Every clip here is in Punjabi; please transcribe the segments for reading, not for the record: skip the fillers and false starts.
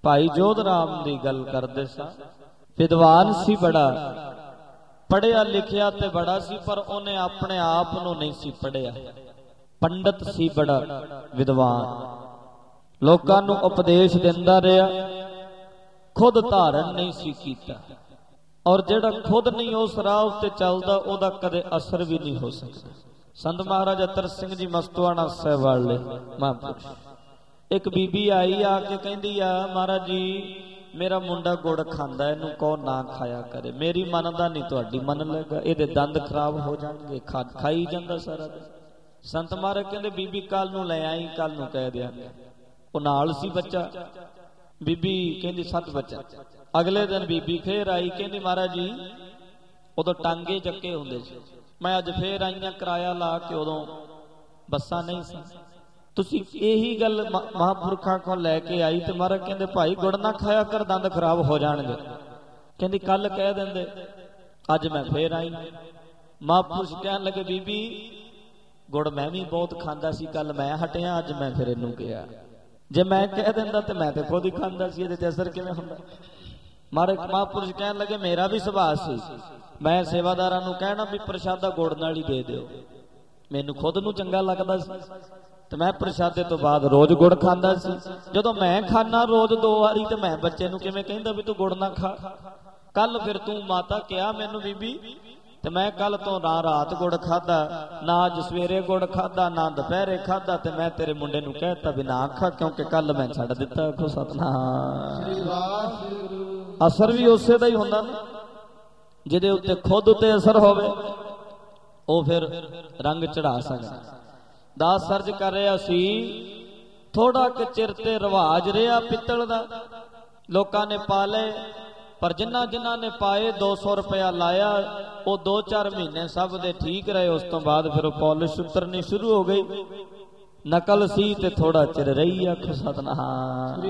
भाई जोध राम की गल करते सा। विद्वान सी बड़ा, पढ़िया लिखिया ते बड़ा सी, पर उन्हें अपने आप नूं नहीं सी पढ़िया। पंडित सी बड़ा विद्वान, लोकां नूं उपदेश दिंदा रहा, खुद धारण नहीं सी कीता। और जिहड़ा खुद नहीं उस राह उत्ते चलदा उहदा कदे असर भी नहीं हो सकता। संत महाराज अतर सिंह जी मस्तवाना साहिब वाले महापुरुष, एक बीबी आई आके कहंदी आ, महाराज जी मेरा मुंडा गुड़ खांदा, इहनूं कहो ना खाया करे। मेरी मनदा नहीं, तुहाडी मन लेगा, इहदे दंद खराब हो जाणगे, खाई जांदा सारा दिन। संत महाराज कहंदे बीबी कल नूं ले आई, कल नूं कह दिआंगे। ਉਹ ਨਾਲ ਸੀ ਬੱਚਾ। ਬੀਬੀ ਕਹਿੰਦੀ 7 ਬੱਚਾ। ਅਗਲੇ ਦਿਨ ਬੀਬੀ ਫੇਰ ਆਈ, ਕਹਿੰਦੀ ਮਹਾਰਾਜ ਜੀ ਉਦੋਂ ਟਾਂਗੇ ਚੱਕੇ ਹੁੰਦੇ ਸੀ, ਮੈਂ ਅੱਜ ਫੇਰ ਆਈਆਂ ਕਿਰਾਇਆ ਲਾ ਕੇ, ਉਦੋਂ ਬੱਸਾਂ ਨਹੀਂ ਸੀ। ਤੁਸੀਂ ਇਹੀ ਗੱਲ ਮਹਾਂਪੁਰਖਾਂ ਕੋਲ ਲੈ ਕੇ ਆਈ ਤੇ ਮਹਾਰਾਜ ਕਹਿੰਦੇ ਭਾਈ ਗੁੜ ਨਾ ਖਾਇਆ ਕਰ, ਦੰਦ ਖਰਾਬ ਹੋ ਜਾਣਗੇ। ਕਹਿੰਦੀ ਕੱਲ ਕਹਿ ਦਿੰਦੇ, ਅੱਜ ਮੈਂ ਫੇਰ ਆਈ। ਮਹਾਂਪੁਰਸ਼ ਕਹਿਣ ਲੱਗੇ ਬੀਬੀ ਗੁੜ ਮੈਂ ਵੀ ਬਹੁਤ ਖਾਂਦਾ ਸੀ, ਕੱਲ ਮੈਂ ਹਟਿਆ, ਅੱਜ ਮੈਂ ਫਿਰ ਇਹਨੂੰ ਕਿਹਾ। ਜੇ ਮੈਂ ਕਹਿ ਦਿੰਦਾ ਤੇ ਮੈਂ ਤੇ ਖੁਦ ਹੀ ਖਾਂਦਾ ਸੀ, ਇਹਦੇ ਤੇ ਅਸਰ ਕਿਵੇਂ ਹੁੰਦਾ। ਮਹਾਂਪੁਰਸ਼ ਕਹਿਣ ਲੱਗੇ ਮੇਰਾ ਵੀ ਸੁਭਾਅ ਸੀ, ਮੈਂ ਸੇਵਾਦਾਰਾਂ ਨੂੰ ਕਹਿਣਾ ਵੀ ਪ੍ਰਸ਼ਾਦਾ ਗੁੜ ਨਾਲ ਹੀ ਦੇ ਦਿਓ, ਮੈਨੂੰ ਖੁਦ ਨੂੰ ਚੰਗਾ ਲੱਗਦਾ ਸੀ ਤੇ ਮੈਂ ਪ੍ਰਸ਼ਾਦੇ ਤੋਂ ਬਾਅਦ ਰੋਜ਼ ਗੁੜ ਖਾਂਦਾ ਸੀ। ਜਦੋਂ ਮੈਂ ਖਾਣਾ ਰੋਜ਼ 2 ਵਾਰੀ ਤੇ ਮੈਂ ਬੱਚੇ ਨੂੰ ਕਿਵੇਂ ਕਹਿੰਦਾ ਵੀ ਤੂੰ ਗੁੜ ਨਾ ਖਾ। ਕੱਲ ਫਿਰ ਤੂੰ ਮਾਤਾ ਕਿਹਾ ਮੈਨੂੰ ਬੀਬੀ, ਤੇ ਮੈਂ ਕੱਲ ਤੋਂ ਨਾ ਰਾਤ ਗੁੜ ਖਾਦਾ, ਨਾ ਅੱਜ ਸਵੇਰੇ ਗੁੜ ਖਾਦਾ, ਨਾ ਦੁਪਹਿਰੇ ਖਾਦਾ, ਤੇ ਮੈਂ ਤੇਰੇ ਮੁੰਡੇ ਨੂੰ ਕਹਿਤਾ ਵੀ ਨਾ ਖਾ, ਕਿਉਂਕਿ ਕੱਲ ਮੈਂ ਛੱਡ ਦਿੱਤਾ। ਆਖੋ ਸਤਨਾਮ। ਅਸਰ ਵੀ ਉਸੇ ਦਾ ਹੀ ਹੁੰਦਾ ਨਾ, ਜਿਹਦੇ ਉੱਤੇ ਖੁਦ ਉੱਤੇ ਅਸਰ ਹੋਵੇ ਉਹ ਫਿਰ ਰੰਗ ਚੜਾ ਸਕਦਾ। ਦਾਸ ਸਰਜ ਕਰ ਰਿਹਾ ਸੀ, ਥੋੜਾ ਕਿ ਚਿਰ ਤੇ ਰਿਵਾਜ ਰਿਹਾ ਪਿੱਤਲ ਦਾ, ਲੋਕਾਂ ਨੇ ਪਾ ਲਏ, ਪਰ ਜਿਨ੍ਹਾਂ ਜਿਨ੍ਹਾਂ ਨੇ ਪਾਏ 200 ਰੁਪਇਆ ਲਾਇਆ, ਉਹ 2-4 ਮਹੀਨੇ ਸਭ ਦੇ ਠੀਕ ਰਹੇ। ਉਸ ਤੋਂ ਬਾਅਦ ਫਿਰ ਉਹ ਪੌਲਿਸ਼ ਉਤਰਨੀ ਸ਼ੁਰੂ ਹੋ ਗਈ। ਨਕਲ ਸੀ ਤੇ ਥੋੜਾ ਚਿਰ ਰਹੀ। ਆਖੋ ਸਤਨਾਮ।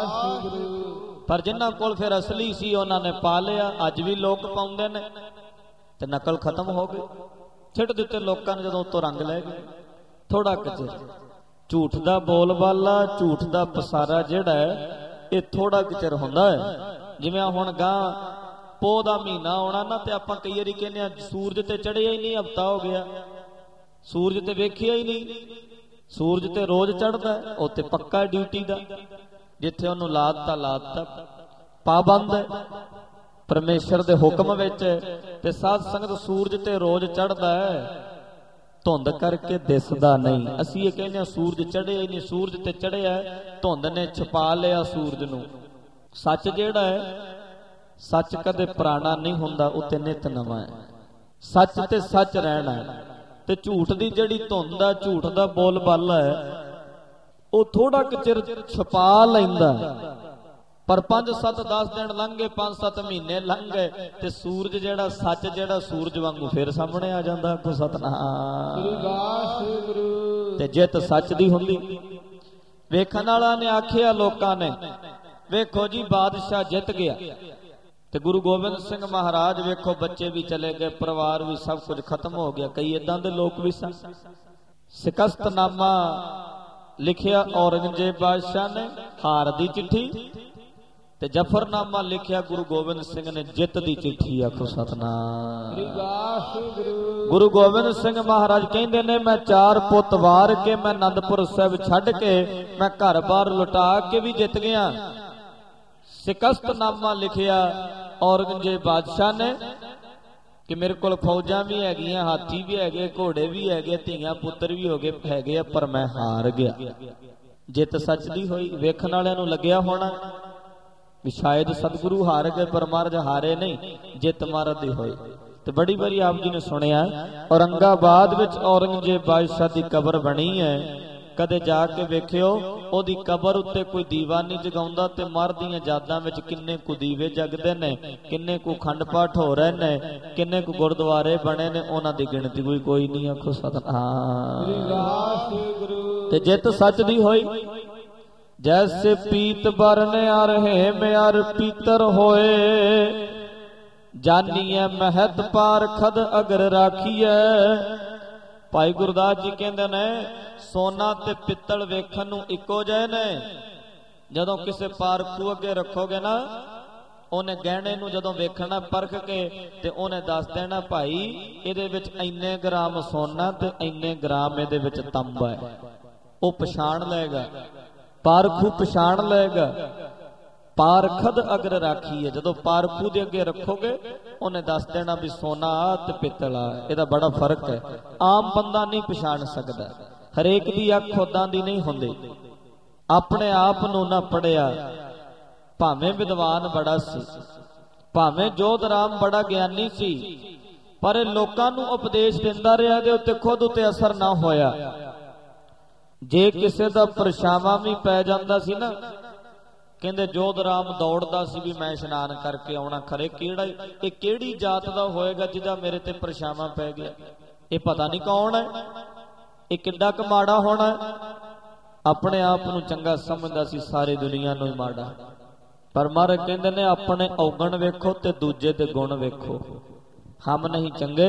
ਪਰ ਜਿਨ੍ਹਾਂ ਕੋਲ ਫਿਰ ਅਸਲੀ ਸੀ ਉਹਨਾਂ ਨੇ ਪਾ ਲਿਆ, ਅੱਜ ਵੀ ਲੋਕ ਪਾਉਂਦੇ ਨੇ, ਤੇ ਨਕਲ ਖਤਮ ਹੋ ਗਈ। ਛੱਡ ਦਿੱਤੇ ਲੋਕਾਂ ਨੇ ਜਦੋਂ ਉਤੋਂ ਰੰਗ ਲੈ ਗਏ। ਥੋੜਾ ਕੁ ਚਿਰ ਝੂਠ ਦਾ ਬੋਲਬਾਲਾ, ਝੂਠ ਦਾ ਪਸਾਰਾ ਜਿਹੜਾ ਹੈ ਇਹ ਥੋੜਾ ਕੁ ਚਿਰ ਹੁੰਦਾ ਹੈ। ਜਿਵੇਂ ਹੁਣ ਗਾਂ ਪੋਹ ਦਾ ਮਹੀਨਾ ਆਉਣਾ ਨਾ, ਤੇ ਆਪਾਂ ਕਈ ਵਾਰੀ ਕਹਿੰਦੇ ਆ ਸੂਰਜ ਤੇ ਚੜਿਆ ਹੀ ਨਹੀਂ, ਹਫਤਾ ਹੋ ਗਿਆ, ਸੂਰਜ ਤੇ ਵੇਖਿਆ ਹੀ ਨਹੀਂ। ਸੂਰਜ ਤੇ ਰੋਜ਼ ਚੜਦਾ, ਉੱਤੇ ਪੱਕਾ ਡਿਊਟੀ ਦਾ, ਜਿੱਥੇ ਉਹਨੂੰ ਲਾਤਾ ਪਾਬੰਦ ਹੈ ਪਰਮੇਸ਼ਰ ਦੇ ਹੁਕਮ ਵਿੱਚ। ਤੇ ਸਾਧ ਸੰਗਤ ਸੂਰਜ ਤੇ ਰੋਜ਼ ਚੜਦਾ ਹੈ, ਧੁੰਦ ਕਰਕੇ ਦਿਸਦਾ ਨਹੀਂ। ਅਸੀਂ ਇਹ ਕਹਿੰਦੇ ਆ ਸੂਰਜ ਚੜਿਆ ਹੀ ਨਹੀਂ, ਸੂਰਜ ਤੇ ਚੜਿਆ, ਧੁੰਦ ਨੇ ਛਪਾ ਲਿਆ ਸੂਰਜ ਨੂੰ। ਸੱਚ ਜਿਹੜਾ ਹੈ, ਸੱਚ ਕਦੇ ਪੁਰਾਣਾ ਨਹੀਂ ਹੁੰਦਾ, ਉੱਤੇ ਨਿਤ ਨਵਾਂ ਹੈ। ਸੱਚ ਤੇ ਸੱਚ ਰਹਿਣਾ ਹੈ। ਤੇ ਝੂਠ ਦੀ ਜਿਹੜੀ ਧੁੰਦ ਹੈ, ਝੂਠ ਦਾ ਬੋਲਬਾਲਾ ਹੈ, ਉਹ ਥੋੜਾ ਕੁ ਚਿਰ ਛਪਾ ਲੈਂਦਾ। ਪਰ 5-7-10 ਦਿਨ ਲੰਘ ਗਏ, 5-7 ਮਹੀਨੇ ਲੰਘ ਗਏ, ਤੇ ਸੂਰਜ ਜਿਹੜਾ ਸੱਚ ਜਿਹੜਾ ਸੂਰਜ ਵਾਂਗੂ ਫਿਰ ਸਾਹਮਣੇ ਆ ਜਾਂਦਾ। ਆਖੋ ਸਤਨਾਮ। ਤੇ ਜਿੱਤ ਸੱਚ ਦੀ ਹੁੰਦੀ। ਵੇਖਣ ਵਾਲਾ ਨੇ ਆਖਿਆ, ਲੋਕਾਂ ਨੇ ਵੇਖੋ ਜੀ ਬਾਦਸ਼ਾਹ ਜਿੱਤ ਗਿਆ। ਤੇ ਗੁਰੂ ਗੋਬਿੰਦ ਸਿੰਘ ਮਹਾਰਾਜ ਵੇਖੋ ਬੱਚੇ ਵੀ ਚਲੇ ਗਏ, ਪਰਿਵਾਰ ਵੀ ਸਭ ਕੁਝ ਖਤਮ ਹੋ ਗਿਆ। ਕਈ ਏਦਾਂ ਦੇ ਲੋਕ ਵੀ ਸਨ। ਸ਼ਿਕਸਤਨਾਮਾ ਲਿਖਿਆ ਔਰੰਗਜ਼ੇਬ ਬਾਦਸ਼ਾਹ ਨੇ, ਹਾਰ ਦੀ ਚਿੱਠੀ, ਤੇ ਜਫਰਨਾਮਾ ਲਿਖਿਆ ਗੁਰੂ ਗੋਬਿੰਦ ਸਿੰਘ ਨੇ, ਜਿੱਤ ਦੀ ਚਿੱਠੀ। ਆਖੋ ਸਤਨਾਮ। ਗੁਰੂ ਗੋਬਿੰਦ ਸਿੰਘ ਮਹਾਰਾਜ ਕਹਿੰਦੇ ਨੇ, ਮੈਂ 4 ਪੁੱਤ ਵਾਰ ਕੇ, ਮੈਂ ਆਨੰਦਪੁਰ ਸਾਹਿਬ ਛੱਡ ਕੇ, ਮੈਂ ਘਰ-ਬਾਰ ਲੁਟਾ ਕੇ ਵੀ ਜਿੱਤ ਗਿਆ। ਸ਼ਿਕਸਤਨਾਮਾ ਲਿਖਿਆ ਔਰੰਗਜ਼ੇਬ ਬਾਦਸ਼ਾਹ ਨੇ ਕਿ ਮੇਰੇ ਕੋਲ ਫੌਜਾਂ ਵੀ ਹੈਗੀਆਂ, ਹਾਥੀ ਵੀ ਹੈਗੇ, ਘੋੜੇ ਵੀ ਹੈਗੇ, ਧੀਆਂ ਪੁੱਤਰ ਵੀ ਹੈਗੇ ਆ, ਪਰ ਮੈਂ ਹਾਰ ਗਿਆ। ਜਿੱਤ ਸੱਚ ਦੀ ਹੋਈ। ਵੇਖਣ ਵਾਲਿਆਂ ਨੂੰ ਲੱਗਿਆ ਹੋਣਾ ਵੀ ਸ਼ਾਇਦ ਸਤਿਗੁਰੂ ਹਾਰ ਗਏ, ਪਰ ਮਹਾਰਾਜ ਹਾਰੇ ਨਹੀਂ, ਜਿੱਤ ਮਹਾਰਾਜ ਦੀ ਹੋਈ। ਤੇ ਬੜੀ ਵਾਰੀ ਆਪ ਜੀ ਨੇ ਸੁਣਿਆ, ਔਰੰਗਾਬਾਦ ਵਿੱਚ ਔਰੰਗਜ਼ੇਬ ਬਾਦਸ਼ਾਹ ਦੀ ਕਬਰ ਬਣੀ ਹੈ। ਕਦੇ ਜਾ ਕੇ ਵੇਖਿਓ, ਉਹਦੀ ਕਬਰ ਉੱਤੇ ਕੋਈ ਦੀਵਾ ਨਹੀਂ ਜਗਾਉਂਦਾ, ਤੇ ਮਰ ਦੀਆਂ ਯਾਦਾਂ ਵਿੱਚ ਕਿੰਨੇ ਕੁ ਦੀਵੇ ਜਗਦੇ ਨੇ, ਕਿੰਨੇ ਕੁ ਅਖੰਡ ਪਾਠ ਹੋ ਰਹੇ ਨੇ, ਕਿੰਨੇ ਕੁ ਗੁਰਦੁਆਰੇ ਬਣੇ ਨੇ, ਉਹਨਾਂ ਦੀ ਗਿਣਤੀ ਕੋਈ ਨਹੀਂ। ਆਖੋ ਸਤਨਾਮ। ਤੇ ਜਿੱਤ ਸੱਚ ਦੀ ਹੋਈ। ਜੈਸੇ ਪੀਤ ਬਰਨ ਅਰ ਹੇਮ ਅਰ ਪੀਤਰ ਹੋਏ, ਜਾਨੀਐ ਮਹਿਤ ਪਾਰਖਦ ਅਗਰ ਰਾਖੀਐ। ਭਾਈ ਗੁਰਦਾਸ ਜੀ ਕਹਿੰਦੇ ਨੇ, ਸੋਨਾ ਤੇ ਪਿੱਤਲ ਵੇਖਣ ਨੂੰ ਇੱਕੋ ਜਿਹੇ ਨੇ, ਜਦੋਂ ਕਿਸੇ ਪਾਰਖੂ ਅੱਗੇ ਰੱਖੋਗੇ ਨਾ, ਉਹਨੇ ਗਹਿਣੇ ਨੂੰ ਜਦੋਂ ਵੇਖਣਾ ਪਰਖ ਕੇ ਤੇ ਉਹਨੇ ਦੱਸ ਦੇਣਾ ਭਾਈ ਇਹਦੇ ਵਿੱਚ ਇੰਨੇ ਗ੍ਰਾਮ ਸੋਨਾ ਤੇ ਇੰਨੇ ਗ੍ਰਾਮ ਇਹਦੇ ਵਿੱਚ ਤਾਂਬਾ ਹੈ। ਉਹ ਪਛਾਣ ਲਏਗਾ, ਪਾਰਖੂ ਪਛਾਣ ਲਏਗਾ। ਪਾਰਖਦ ਅਗਰ ਰਾਖੀਏ, ਜਦੋਂ ਪਾਰਖੂ ਦੇ ਅੱਗੇ ਰੱਖੋਗੇ ਉਹਨੇ ਦੱਸ ਦੇਣਾ ਵੀ ਸੋਨਾ ਤੇ ਪਿੱਤਲ ਆ। ਇਹਦਾ ਬੜਾ ਫਰਕ ਹੈ, ਆਮ ਬੰਦਾ ਨਹੀਂ ਪਛਾਣ ਸਕਦਾ। ਹਰੇਕ ਦੀ ਅੱਖ ਉਦਾਂ ਦੀ ਨਹੀਂ ਹੁੰਦੀ। ਆਪਣੇ ਆਪ ਨੂੰ ਨਾ ਪੜਿਆ, ਭਾਵੇਂ ਵਿਦਵਾਨ ਬੜਾ ਸੀ, ਭਾਵੇਂ ਜੋਧ ਰਾਮ ਬੜਾ ਗਿਆਨੀ ਸੀ, ਪਰ ਇਹ ਲੋਕਾਂ ਨੂੰ ਉਪਦੇਸ਼ ਦਿੰਦਾ ਰਿਹਾ, ਇਹਦੇ ਉੱਤੇ ਖੁਦ ਉੱਤੇ ਅਸਰ ਨਾ ਹੋਇਆ। ਜੇ ਕਿਸੇ ਦਾ ਪਰਛਾਵਾਂ ਵੀ ਪੈ ਜਾਂਦਾ ਸੀ ਨਾ, ਕਹਿੰਦੇ ਜੋਧ ਰਾਮ ਦੌੜਦਾ ਸੀ ਵੀ ਮੈਂ ਇਸ਼ਨਾਨ ਕਰਕੇ ਆਉਣਾ। ਖਰੇ ਕਿਹੜਾ ਇਹ ਕਿਹੜੀ ਜਾਤ ਦਾ ਹੋਏਗਾ ਜਿਹਦਾ ਮੇਰੇ ਤੇ ਪਰਛਾਵਾਂ ਪੈ ਗਿਆ? ਇਹ ਪਤਾ ਨਹੀਂ ਕੌਣ ਹੈ, ਇਹ ਕਿੱਡਾ ਕੁ ਮਾੜਾ ਹੋਣਾ। ਆਪਣੇ ਆਪ ਨੂੰ ਚੰਗਾ ਸਮਝਦਾ ਸੀ, ਸਾਰੀ ਦੁਨੀਆ ਨੂੰ ਹੀ ਮਾੜਾ। ਪਰ ਮਹਾਰਾਜ ਕਹਿੰਦੇ ਨੇ ਆਪਣੇ ਔਗਣ ਵੇਖੋ ਤੇ ਦੂਜੇ ਦੇ ਗੁਣ ਵੇਖੋ। ਹਮ ਨਹੀਂ ਚੰਗੇ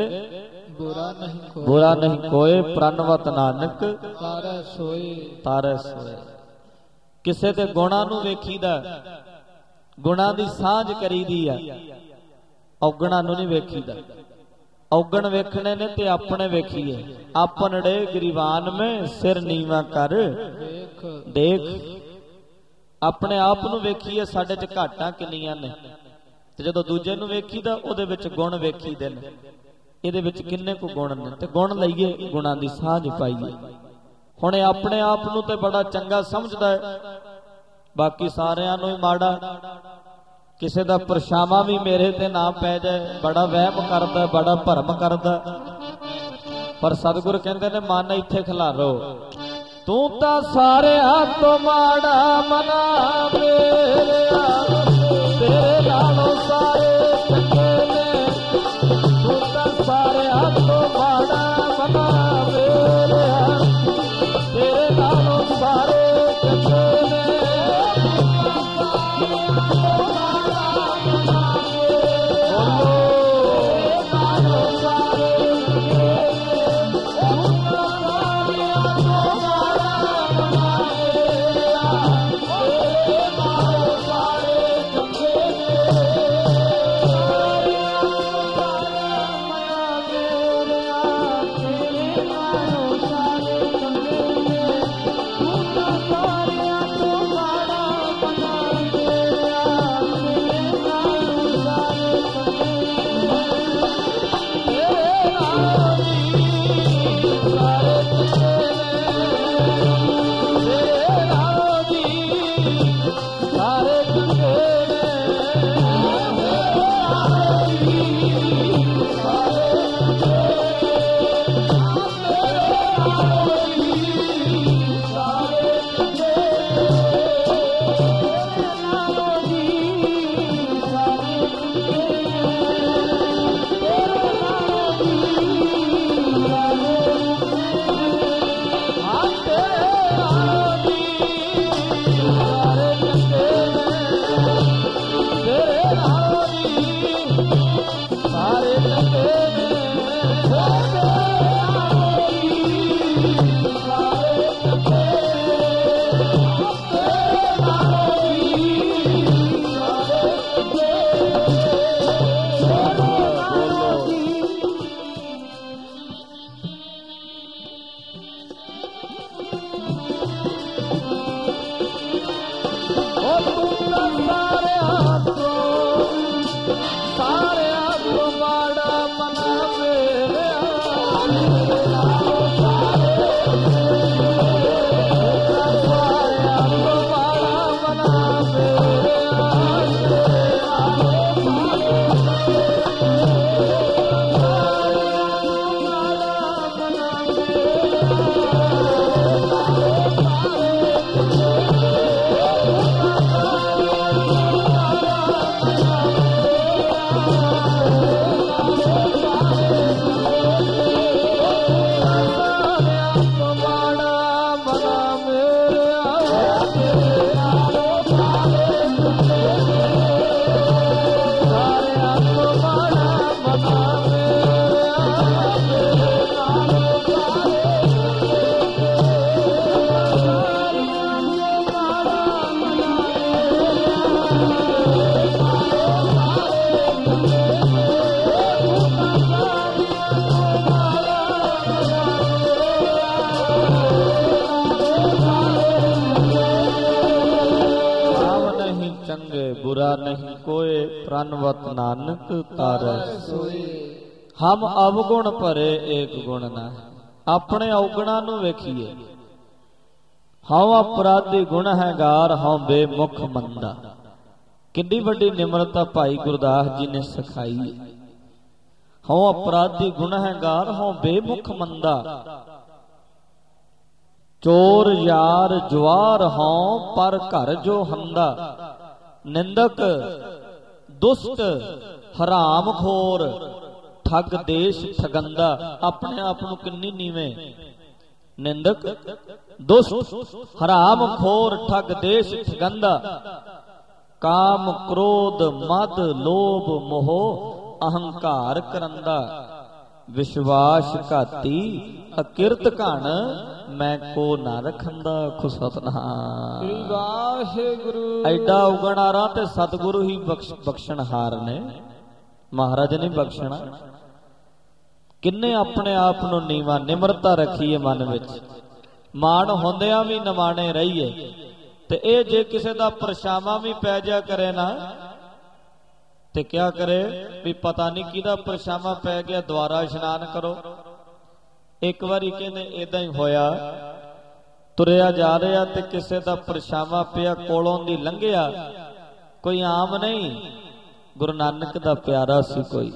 ਬੁਰਾ ਨਹੀਂ ਕੋਏ, ਪ੍ਰਣਵਤ ਨਾਨਕ ਤਾਰੈ ਸੋਏ। ਕਿਸੇ ਦੇ ਗੁਣਾਂ ਨੂੰ ਵੇਖੀਦਾ, ਗੁਣਾਂ ਦੀ ਸਾਂਝ ਕਰੀਦੀ ਆ, ਔਗਣਾਂ ਨੂੰ ਨਹੀਂ ਵੇਖੀਦਾ। ਔਗਣ ਵੇਖਣੇ ਨੇ ਤੇ ਆਪਣੇ ਵੇਖੀਏ। ਆਪਨੜੇ ਗਰੀਬਾਨ में ਸਿਰ ਨੀਵਾ ਕਰ ਦੇਖ। ਆਪਣੇ ਆਪ ਨੂੰ ਵੇਖੀਏ ਸਾਡੇ 'ਚ ਘਾਟਾਂ ਕਿੰਨੀਆਂ ਨੇ, ਤੇ ਜਦੋਂ ਦੂਜੇ ਨੂੰ ਵੇਖੀਦਾ ਉਹਦੇ ਵਿੱਚ ਗੁਣ ਵੇਖੀਦੇ ਨੇ, ਇਹਦੇ ਵਿੱਚ ਕਿੰਨੇ ਕੁ ਗੁਣ ਨੇ, ਤੇ ਗੁਣ ਲਈਏ, ਗੁਣਾਂ ਦੀ ਸਾਂਝ ਪਾਈਏ। ਹੁਣ ਇਹ ਆਪਣੇ ਆਪ ਨੂੰ ਤੇ ਬੜਾ ਚੰਗਾ ਸਮਝਦਾ ਹੈ, ਬਾਕੀ ਸਾਰਿਆਂ ਨੂੰ ਹੀ ਮਾੜਾ। ਕਿਸੇ ਦਾ ਪਰਛਾਵਾਂ ਵੀ ਮੇਰੇ ਤੇ ਨਾ ਪੈ ਜਾਏ, ਬੜਾ ਵਹਿਮ ਕਰਦਾ, ਬੜਾ ਭਰਮ ਕਰਦਾ। ਪਰ ਸਤਿਗੁਰ ਕਹਿੰਦੇ ਨੇ ਮਨ ਇੱਥੇ ਖਿਲਾਰੋ, ਤੂੰ ਤਾਂ ਸਾਰਿਆਂ ਤੋਂ ਮਾੜਾ ਮਨਾ ਮੇਰਿਆ, ਤੇਰੇ ਨਾਲੋਂ ਸਾਰੇ ਚੰਗੇ ਨੇ। ਤੂੰ ਤਾਂ ਸਾਰਿਆਂ ਤੋਂ ਮਾੜਾ ਮਨਾ ਮੇਰਿਆ, ਤੇਰੇ ਨਾਲੋਂ ਸਾਰੇ ਚੰਗੇ ਨੇ। चंगे बुरा नहीं कोय, प्रणवत नानक तारै सोई। हम अवगुण भरे एक गुण ना, अपने अवगुणा नूं वेखीए। हाउ अपराधी गुण है गार, हाउ बेमुख मंदा। कितनी वड्डी निमरता भाई गुरदास जी ने सिखाई है। हाउ अपराधी गुण है गार, हाउ बेमुख मंदा। चोर यार जवार हाउ, पर घर जो हंदा। निंदक दुष्ट हराम खोर, ठग देश ठगंदा। अपने आप नूं किन्नी नीवें। निंदक दुष्ट हराम खोर, ठग देश ठगंदा। काम क्रोध मद लोभ मोह, अहंकार करंदा। विश्वास घाती अकिरत घण, मैं को ना रखंदा। सतनाम वाहिगुरु। ऐडा उगणारा ते सतगुरु ही बख्शणहार ने, महाराज ने बख्शना। किन्ने अपने आप नूं नीवा निमरता रखीए मन विच, मान होंदियां भी नमाणे रहीए। ते ये जे किसी का परछावां भी पै जा करे ना, ते क्या करे भी पता नहीं किहदा परछावां पै गया, द्वारा इशनान करो। एक बारी कहंदे इदां ही होया, तुरिया जा रहा ते किसी का परछावां पिया, कोलों दी लंघिया। कोई आम नहीं, गुरु नानक दा प्यारा सी कोई,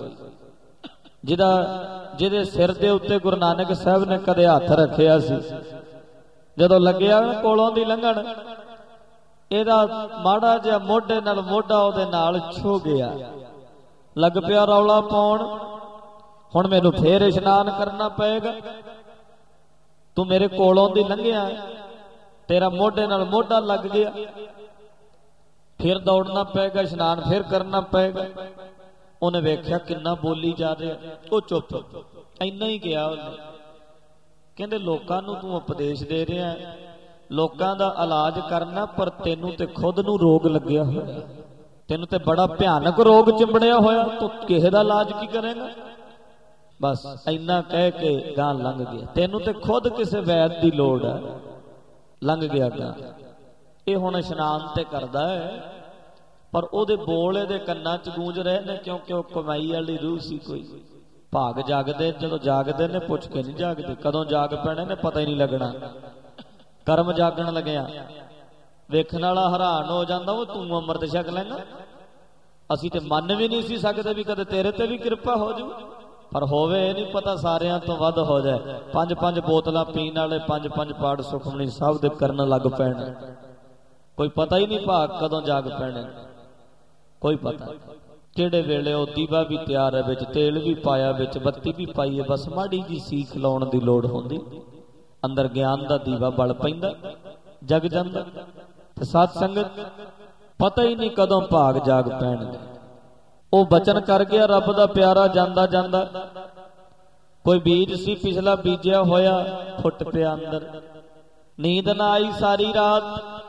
जिहदे सिर दे उत्ते गुरु नानक साहब ने कदे हथ रखिया सी। जदों लग्गिया कोलों दी लंघण, ਇਹਦਾ ਮਾੜਾ ਜਿਹਾ ਮੋਢੇ ਨਾਲ ਮੋਢਾ ਉਹਦੇ ਨਾਲ ਛੋ ਗਿਆ। ਲੱਗ ਪਿਆ ਰੌਲਾ ਪਾਉਣ, ਹੁਣ ਮੈਨੂੰ ਫੇਰ ਇਸ਼ਨਾਨ ਕਰਨਾ ਪਏਗਾ। ਤੂੰ ਮੇਰੇ ਕੋਲੋਂ ਦੀ ਲੰਘਿਆ, ਤੇਰਾ ਮੋਢੇ ਨਾਲ ਮੋਢਾ ਲੱਗ ਗਿਆ, ਫਿਰ ਦੌੜਨਾ ਪਏਗਾ, ਇਸ਼ਨਾਨ ਫਿਰ ਕਰਨਾ ਪਏਗਾ। ਉਹਨੇ ਵੇਖਿਆ ਕਿੰਨਾ ਬੋਲੀ ਜਾ ਰਿਹਾ, ਉਹ ਚੁੱਪ। ਇੰਨਾ ਹੀ ਕਿਹਾ ਉਹਨੇ। ਕਹਿੰਦੇ ਲੋਕਾਂ ਨੂੰ ਤੂੰ ਉਪਦੇਸ਼ ਦੇ ਰਿਹਾ, लोकां दा इलाज करना, पर तेनू ते खुद नू रोग लग्या होया, तेनू ते बड़ा भयानक रोग चिंबड़िया होया, तू किसे दा इलाज की करेगा। बस इन्ना कह के गां लंघ गया। तेनू ते खुद किसे वैद दी लोड़ है, लंघ गया गां। ये हुण इशनान ते करदा है, पर ओदे बोल इहदे कन्नां च गूंज रहे ने, क्योंकि वो कमाई वाली रूह सी कोई। भाग जागदे, जदों जागदे ने पुछ के नहीं जागदे, कदों जाग पैणे ने पता ही नहीं लगना। करम जागण लग्या, वेखण वाला हैरान हो जांदा, वो तू अमृत छक लैंगा। असीं ते मन भी नहीं सी सकदे भी कदे तेरे ते भी किरपा हो जाऊ, पर होवे नहीं पता सारियां तो वध हो जाए। 5-5 बोतलां पीण वाले 5-5 पाठ सुखमनी साहब दे करन लग पैण, कोई पता ही नहीं भाग कदों जाग पैणे, कोई पता किहड़े वेले ओ दीवा भी तैयार है, विच तेल भी पाया, विच बत्ती भी पाई है, बस माड़ी जी सीख लाउण दी लोड़ हुंदी। अंदर ज्ञान दा दीवा बल पैंदा, जग जांदा। ते साध संगत पता ही नहीं कदों भाग जाग पैणगे। ओ बचन कर गया रब दा प्यारा, जांदा जांदा कोई बीज सी पिछला बीजिया होया, फुट पिया अंदर। नींद ना आई सारी रात,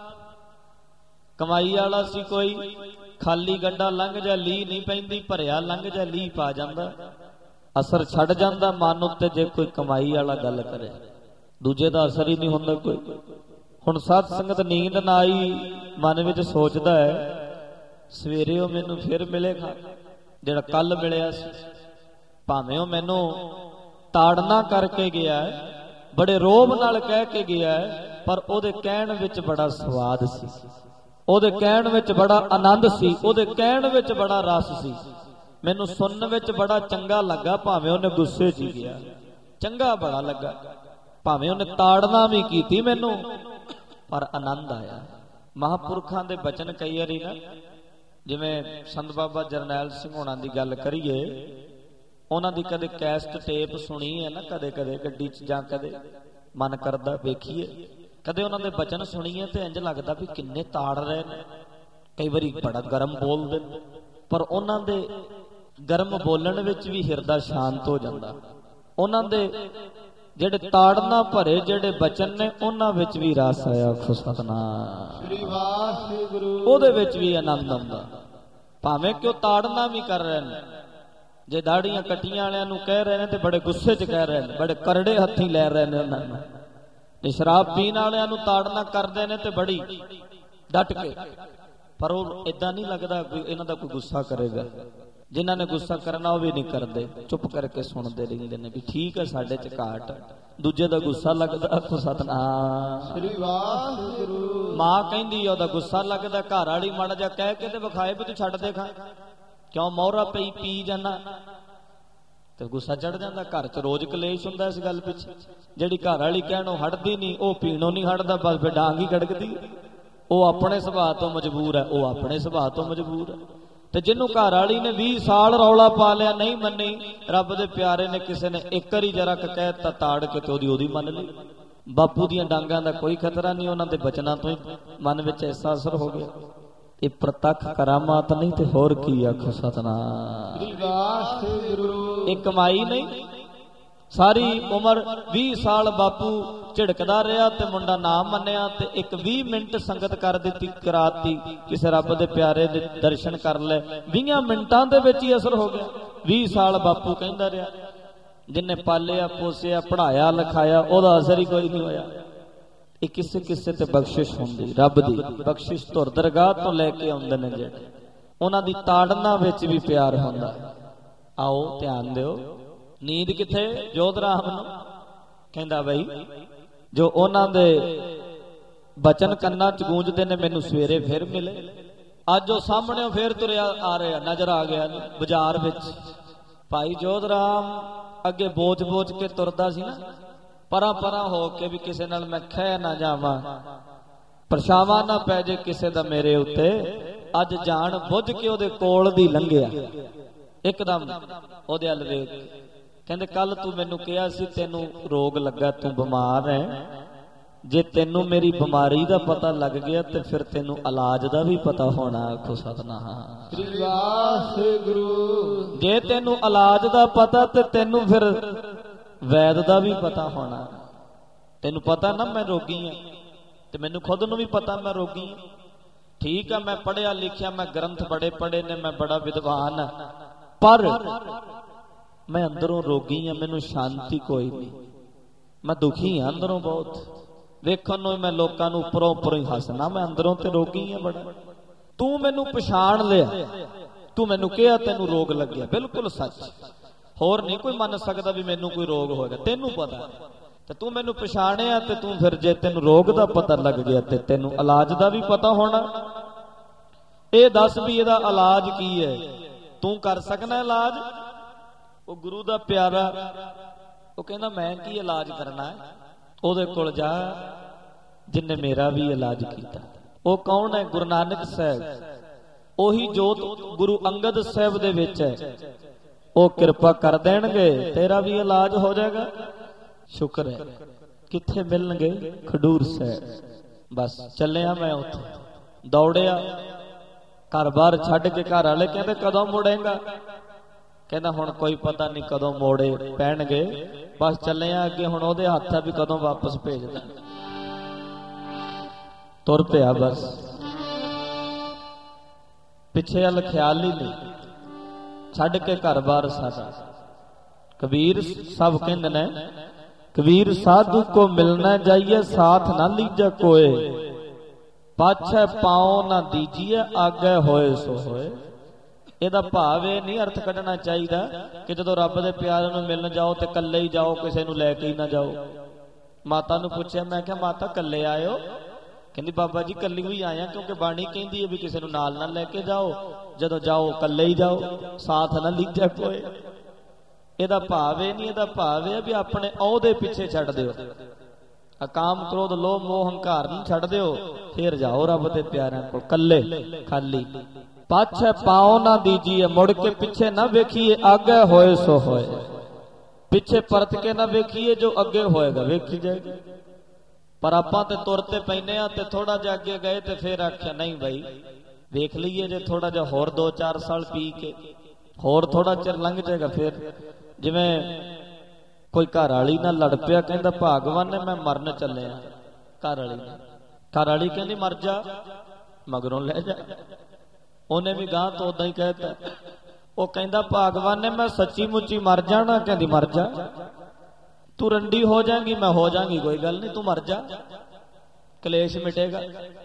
कमाई वाला सी कोई, खाली गड्ढा लंघ जा ली नहीं पैंदी, भरिया लंघ जा ली पा जांदा। असर छड़ जांदा मन उत्ते जे कोई कमाई वाला गल करे, दूजे का असर ही नहीं होंदा कोई। हुण साध संगत नींद ना आई, मन विच सोचदा है सवेरे वो मैनू फिर मिलेगा जिहड़ा कल मिलिया सी। भावें वो मैनू ताड़ना करके गया है, बड़े रोब नाल कह के गया है, पर ओदे कहण विच बड़ा स्वाद सी, ओदे कहण विच बड़ा आनंद सी, ओदे कहण विच बड़ा रस सी। मैनू सुनन विच बड़ा चंगा लगा, भावें उन्हें गुस्से च गया, चंगा बड़ा लगा। भावें उन्हें ताड़ना भी की मैनू, पर आनंद आया। महापुरखों के बचन कई बारी ना, जिवें संत बाबा जरनैल सिंह होना की गल करिए, उन्हां दी कदे कैसट टेप सुनी है ना, कदे कदे गड्डी च जां कदे मन करदा वेखीए, कदे उन्हां दे बचन सुनीए तो इंज लगदा भी किन्ने ताड़ रहे ने। कई बारी बड़ा गर्म बोलदे, पर उन्हां दे गर्म बोलण विच भी हिरदा शांत हो जांदा। उन्हां दे जेड़े ताड़ना भरे जेड़े बचन ने, उन्हां विच भी रस आया। सतनाम श्री वाहिगुरु। ओदे विच भी आनंद आंदा, भावें कि ताड़ना भी कर रहे हैं। जे दाड़ियां कट्टियां वालियां नूं कह रहे हैं तो बड़े गुस्से च कह रहे हैं, बड़े करड़े हत्थी लै रहे हैं उन्हां नूं। जे शराब पीण वालियां नूं ताड़ना करदे ने ते बड़ी डट के, पर वो इदां नहीं लगता इन्हां दा कोई गुस्सा करेगा। जिन्हां ने गुस्सा करना वो भी नहीं करते, चुप करके सुनते रहिंदे ने भी ठीक है साडे च घाट। दूजे दा गुस्सा लगदा, आखो सतनाम श्री वाहिगुरू। मां कहंदी ओदा गुस्सा लगदा, घर वाली माड़ा जा कह के ते विखाए भी तू छड्ड दे खा, क्यों मोहरा पई पी जाना, तो गुस्सा चढ़ जाता। घर च रोज कलेश हुंदा इस गल पिछे। जिहड़ी घर वाली कहणों हटदी नहीं, वो पीणों नहीं हटदा, बस फिर डांग ही कड़कदी। वो अपने सुभाਅ तो मजबूर है, वो अपने सुभाਅ तो मजबूर है। ते जिन्हों घर वाली ने 20 साल रौला पा लिया नहीं मनी, रब दे प्यारे ने किसी ने एक बारी जरा कहता ताड़ के तो ओदी मन ली। बापू दियां डांगां दा कोई खतरा नहीं, उन्हां दे बचनां तो ही मन विच ऐसा असर हो गया। ये प्रतख करामात नहीं तो होर की, आखो सतनाम। एक कमाई नहीं, सारी उम्र 20 साल बापू झिड़कदा रहा ते मुंडा ना मन्निया, ते एक 20 मिनट संगत कर दी कराती, किसी रब दे प्यारे दे दर्शन कर ले, 20 मिनटां दे विच ही असर हो गया। 20 साल बापू कहंदा रहा, जिन्हें पालिया पोसिया पढ़ाया लिखाया ओदा असर ही कोई नहीं होया। ये किसे किसे ते बख्शिश होंदी, रब दी बख्शिश तो दरगाह तो लैके आउंदे ने जिहड़े, उन्हां दी ताड़ना विच भी प्यार हुंदा। आओ ध्यान दिओ, नींद किथे जोध राम नूं कहंदा बई जो उन्हां दे बचन कन्नां च गूंजदे ने मैनूं सवेरे फिर मिले। अज वो सामने फिर तुरिया आ रहा, नजर आ गया बाजार विच। भाई जोध राम अगे बोझ बोझ के तुरदा सी ना, परा परा हो के भी किसी नाल मैं खह ना जावां, परछावां ना पै जे किसी दा मेरे उत्ते। अज जान बुझ के ओदे कोल दी लंघिया, एकदम ओदे अल वेख कहंदे कल तू मैनू कहा सी तैनू रोग लगा, तू बीमार है, जे तैनू मेरी बीमारी दा पता लग गया तो फिर तैनू इलाज दा भी पता होना। आखो सतनाम श्री वाहिगुरू। जे तैनू इलाज दा पता तो तैनू फिर वैद दा भी पता होना। तैनू पता ना मैं रोगी हाँ, ते मैनू खुद नू भी पता मैं रोगी हाँ। ठीक है मैं पढ़िया लिखिया, मैं ग्रंथ बड़े पढ़े ने, मैं बड़ा विद्वान हाँ, पर मैं अंदरों रोगी हाँ, मैनू शांति कोई नहीं, मैं दुखी हाँ अंदरों बहुत। वेखण नूं मैं लोकां नूं उपरों उपरों ही हसना, मैं अंदरों ते रोगी हाँ बड़ा। तू मैनू पछाण लिया, तू मैनू कहा तैनू रोग लग्या, बिल्कुल सच, होर नहीं कोई मन सकदा भी मैनू कोई रोग होगा, तैनू पता ते तू मैनू पछाणिया। ते तू फिर जे तैनू रोग दा पता लग गया ते तैनू इलाज दा भी पता होना। ये दस भी इहदा इलाज की है, तू कर सकना इलाज? वो गुरु दा प्यारा वो कहना मैं की इलाज करना है, ओदे कोल जा जिन्ने मेरा भी इलाज किया। वो कौन है? गुरु नानक साहब। ओही जोत गुरु अंगद साहब दे विच है, वो कृपा कर देणगे, तेरा भी इलाज हो जाएगा। शुक्र है किथे मिलणगे? खडूर साहब। बस चलिया मैं उत्थे, दौड़िया, घर बार छड्ड के घर वाले कहते कदों मुड़ेगा? कहना हुण कोई पता नहीं कदों मोड़े पैणगे, बस चलिया अगे, हुण ओहदे हत्थ भी कदों वापस भेजदा। तुर पिया बस, पिछे वाल ख्याल ही नहीं, छड्ड के घर बार सारा। कबीर सब कहंदे ने, कबीर साधु को मिलना जाइए, साथ ना लीजा कोय, पाछे पाओ ना दीजिए, आगे होए सो होए। ਇਹਦਾ ਭਾਵ ਇਹ नहीं अर्थ ਕੱਢਣਾ ਚਾਹੀਦਾ कि ਜਦੋਂ ਰੱਬ ਦੇ ਪਿਆਰੇ ਨੂੰ ਮਿਲਣ ਜਾਓ ਤੇ ਇਕੱਲੇ ਹੀ ਜਾਓ, ਕਿਸੇ ਨੂੰ ਲੈ ਕੇ ਹੀ ਨਾ ਜਾਓ। ਮਾਤਾ ਨੂੰ ਪੁੱਛਿਆ, ਮੈਂ ਕਿਹਾ ਮਾਤਾ ਇਕੱਲੇ ਆਇਓ? ਕਹਿੰਦੀ ਬਾਬਾ ਜੀ ਇਕੱਲੀ ਹੀ ਆਇਆ, ਕਿਉਂਕਿ ਬਾਣੀ ਕਹਿੰਦੀ ਹੈ ਵੀ ਕਿਸੇ ਨੂੰ ਨਾਲ ਨਾ ਲੈ ਕੇ ਜਾਓ, ਜਦੋਂ ਜਾਓ ਇਕੱਲੇ ਹੀ ਜਾਓ, ਸਾਥ ਨਾ ਲੀਜਾ ਕੋਏ। ਇਹਦਾ ਭਾਵ ਇਹ ਨਹੀਂ, ਇਹਦਾ ਭਾਵ ਇਹ ਵੀ ਆਪਣੇ ਅਹੁਦੇ ਪਿੱਛੇ ਛੱਡ ਦਿਓ, ਕਾਮ ਕ੍ਰੋਧ ਲੋਭ ਮੋਹ ਹੰਕਾਰ ਨੂੰ ਛੱਡ ਦਿਓ, ਫਿਰ ਜਾਓ ਰੱਬ ਦੇ ਪਿਆਰਿਆਂ ਕੋਲ ਇਕੱਲੇ ਖਾਲੀ। पाछे पाओ ना दीजिए, मुड़ के पीछे ना वेखिए, आगे होए सो होए। पीछे परत के ना वेखिए, जो अगे होएगा वेखी जाएगी। पर आपां ते तुरते पैने आ ते थोड़ा जिहा अगे गए ते फिर आख्या नहीं भाई वेख लीए, जे थोड़ा जिहा होर 2-4 साल पी के होर थोड़ा चिर लंघ जाएगा। फिर जिवें कोई घर वाली नाल लड़ पिया, कहंदा भागवान ने मैं मरन चलिया। घर वाली कहंदी मर जा, मगरों ले जा। उन्हें भी गां तो उदा ही कहता, वो कहता भागवान ने मैं सच्ची मुच्ची मर जाना। कहती मर जा, तू रंडी हो जाएगी, मैं हो जाएगी, कोई गल नहीं, तू मर जा, कलेश मिटेगा।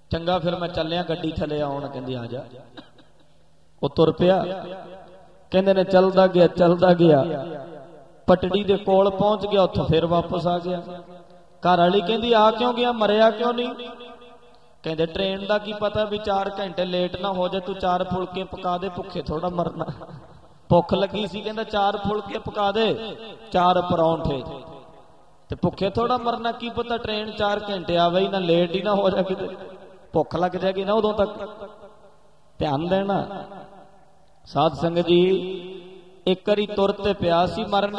चंगा फिर मैं चलिया गड्डी थले आउण, कहंदी आ जा। वो तुर पिया, कहंदे ने चलदा गया पटड़ी दे कोल पहुंच गया, उत्थों फिर वापस आ गया। घर वाली कहंदी आ क्यों गया, मरिया क्यों नहीं? कहंदे ट्रेन दा की पता भी 4 घंटे लेट ना हो जाए, तू 4 फुलके पका दे, भुखे थोड़ा मरना। भुख लगी सी, कहंदा 4 फुलके पका दे, 4 परौंठे, ते भुखे थोड़ा मरना। की पता ट्रेन 4 घंटे आवे ही ना, लेट ही ना हो जाए, किते भुख लग जाएगी ना उदों तक। ध्यान देना साध संगत जी। एक बारी तुर ते पिया सी मरन,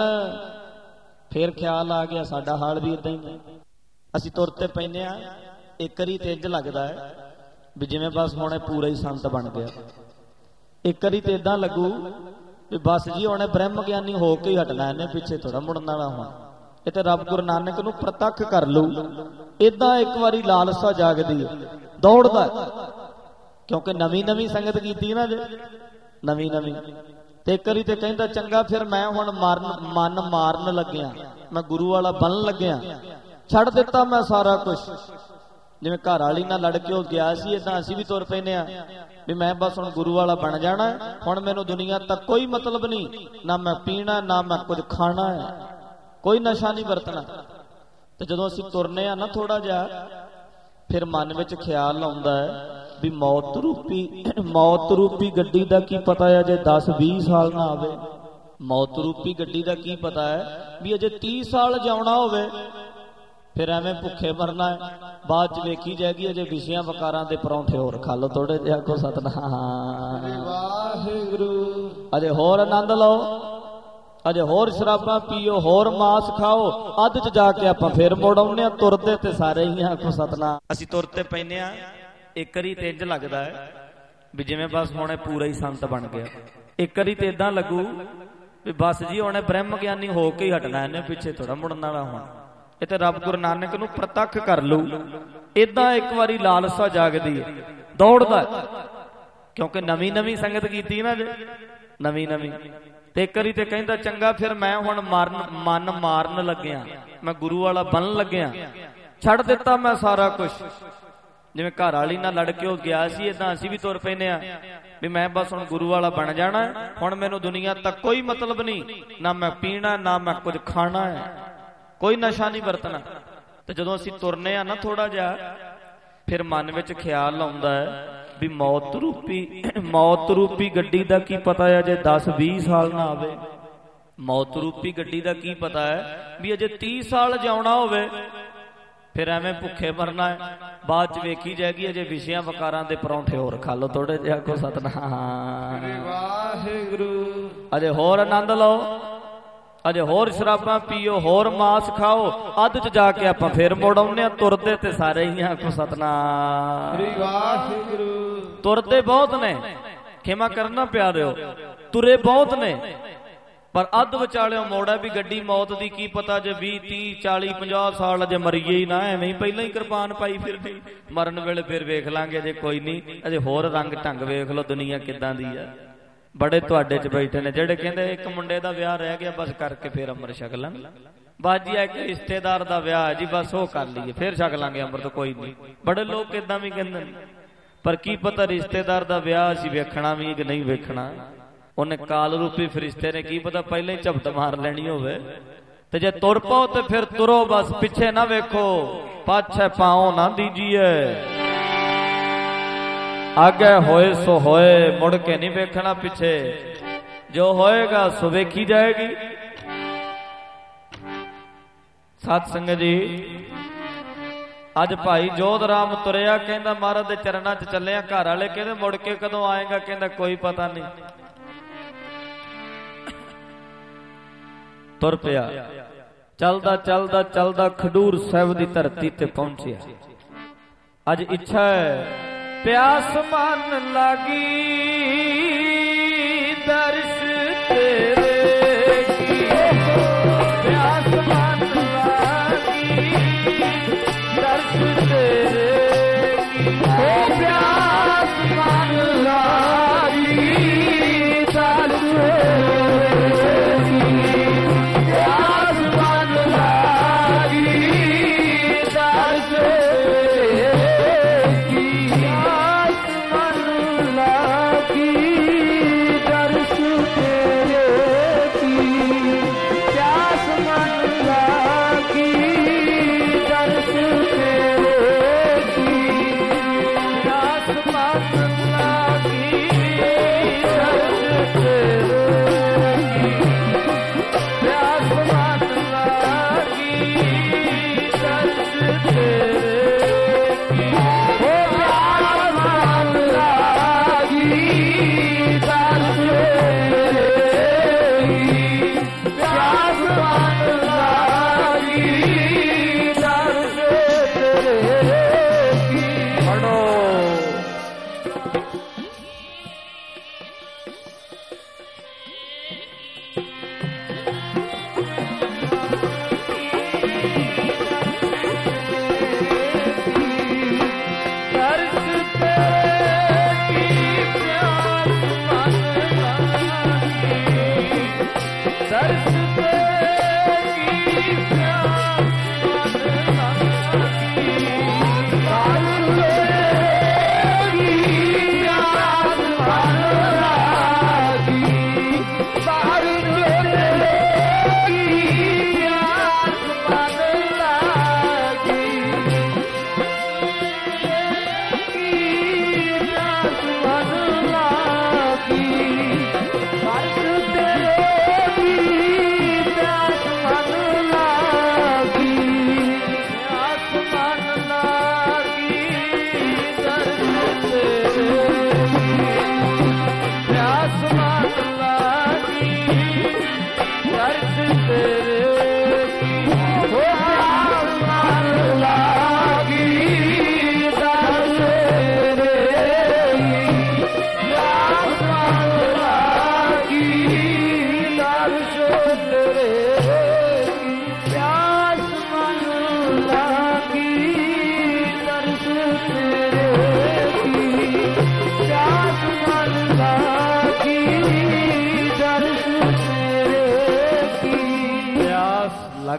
फिर ख्याल आ गया साडा हाल भी इदां ही। असीं तुर ते पैने आ, एक बारी ते इंज लगदा है भी जिवें बस हुणे पूरा ही संत बन गया। एक बारी ते इदां लगू भी बस जी हुणे ब्रह्म ज्ञानी हो के ही हटना, इन्हें पीछे थोड़ा मुड़न वाला हुण। ये तो रब गुरु नानक नूं प्रतख कर लू। इदां एक बारी लालसा जागदी है, दौड़दा, क्योंकि नवी नवी संगत कीती ना जे, नवी नवी। ते एक बारी ते कहंदा चंगा फिर मैं हुण मन मारन लग्या, मैं गुरु वाला बन लग्या, छड़ दिता मैं सारा कुछ। जिवें घर वाली नाल लड़ के हो गया सी, इदां असीं भी तुर पैने आ भी मैं बस हुण गुरु वाला बन जाना, हुण मैनूं दुनिया तक कोई मतलब नहीं, ना मैं पीना ना मैं कुछ खाना है, कोई नशा नहीं वरतना। तो जदों असीं तुरने आ ना थोड़ा जिहा, फिर मन विच ख्याल आउंदा है भी मौत रूपी गड्डी दा की पता है अजे 10-20 साल ना आवे। मौत रूपी गड्डी दा की पता है भी अजे 30 साल जाउणा होवे, फिर एवें भुखे मरना है। बाद च वेखी जाएगी अजे विषयां वकारां दे परौंठे होर खा लो, थोड़े जिहा को सतनाम वाहिगुरू, अजे होर आनंद लो, अजे होर शराबां पीओ, होर मांस खाओ, अध च जाके आपां फिर मुड़ आउणे आ। तुरदे ते सारे ही आखो सतनाम। असीं तुरते पैने आ, एक बारी ते इंज लगदा है भी जिवें बस हुणे पूरा ही संत बन गया। एक बारी ते इदां लगू भी बस जी हुणे ब्रह्म ज्ञानी हो के ही हटना, इन्हें पीछे थोड़ा मुड़न वाला हुण। ये तो रब गुरु नानक नूं प्रतख कर लू। इदां एक बारी लालसा जागदी है, दौड़दा, क्योंकि नवी नवी संगत कीती ना जे, नवी नवी। ते एक बारी ते कहंदा चंगा फिर मैं हुण मन मारन लग्या, मैं गुरु वाला बन लग्या, छड़ दिता मैं सारा कुछ। जिवें घर वाली नाल लड़ के हो गया सी, इदां असीं भी तुर पैने आ भी मैं बस हुण गुरु वाला बन जाना, हुण मैनूं दुनिया तक कोई मतलब नहीं, ना मैं पीना ना मैं कुछ खाना है, कोई नशा नहीं वरतना। तो जदों असीं तुरने आ ना थोड़ा जिहा, फिर मन विच ख्याल आउंदा है भी मौत रूपी गड्डी दा की पता है अजे 10-20 साल ना आवे। मौत रूपी गड्डी दा की पता है भी अजे 30 साल जाउणा होवे, फिर एवें भुखे मरना है। बाद च वेखी जाएगी अजे विषयां वकारां दे परौंठे होर खा लो, थोड़े जिहा को सतनाम वाहिगुरू, अजे होर आनंद लो, अजे होर शराबां पीओ, होर मांस खाओ, अध च जाके आपां फिर मुड़ आउणे आ। तुरदे ते सारे ही आखो सतनाम वाहिगुरू। तुरदे बहुत ने, खिमा करना प्यारिओ, तुरे बहुत ने, पर अध विचालिओ मोड़ा भी गड्डी मौत दी की पता जे 20-30-40-50 साल अजे मरीए ही ना, एवें ही पहलां ही कृपान पाई फिरदी, मरन वेले फिर वेख लांगे, अजे कोई नहीं, अजे होर रंग ढंग वेख लो दुनिया किदां दी है। बड़े तुहाडे च बैठे ने जिहड़े कहंदे एक मुंडे दा विआह रह गया बस करके फिर अमर छक लांगे, बाजी एक रिश्तेदार दा विआह जी बस वो कर लीए फिर छक लांगे अमृत, कोई नहीं। बड़े लोग इदां भी कहंदे ने, पर की पता रिश्तेदार दा विआह असीं वेखना भी कि नहीं वेखना। उन्हें काल रूपी फरिश्ते ने की पता पहले ही झपट मार लेनी होवे। ते जे तुर पाओ तो फिर तुरो बस, पिछे ना वेखो, पाछे पाओ ना दीजिए, आगे होए सो होए, मुड़ के नहीं वेखना पीछे, जो होएगा सो वेखी जाएगी। सत संगत जी अज भाई जोध राम तुरया, कहंदा महाराज दे चरणां च चलिया, घर वाले कहंदे मुड़ के कदों आएगा, कहंदा कोई पता नहीं। तुर पिया, चलदा चलदा चलदा खडूर साहिब दी धरती ते पहुंचिया। अज इच्छा है प्यास मन लागी, दर्श तेरे की, प्यास मन लागी, दर्श तेरे की, प्यास मन लागी, दर्श तेरे की, प्यास मन लागी, दर्श तेरे की।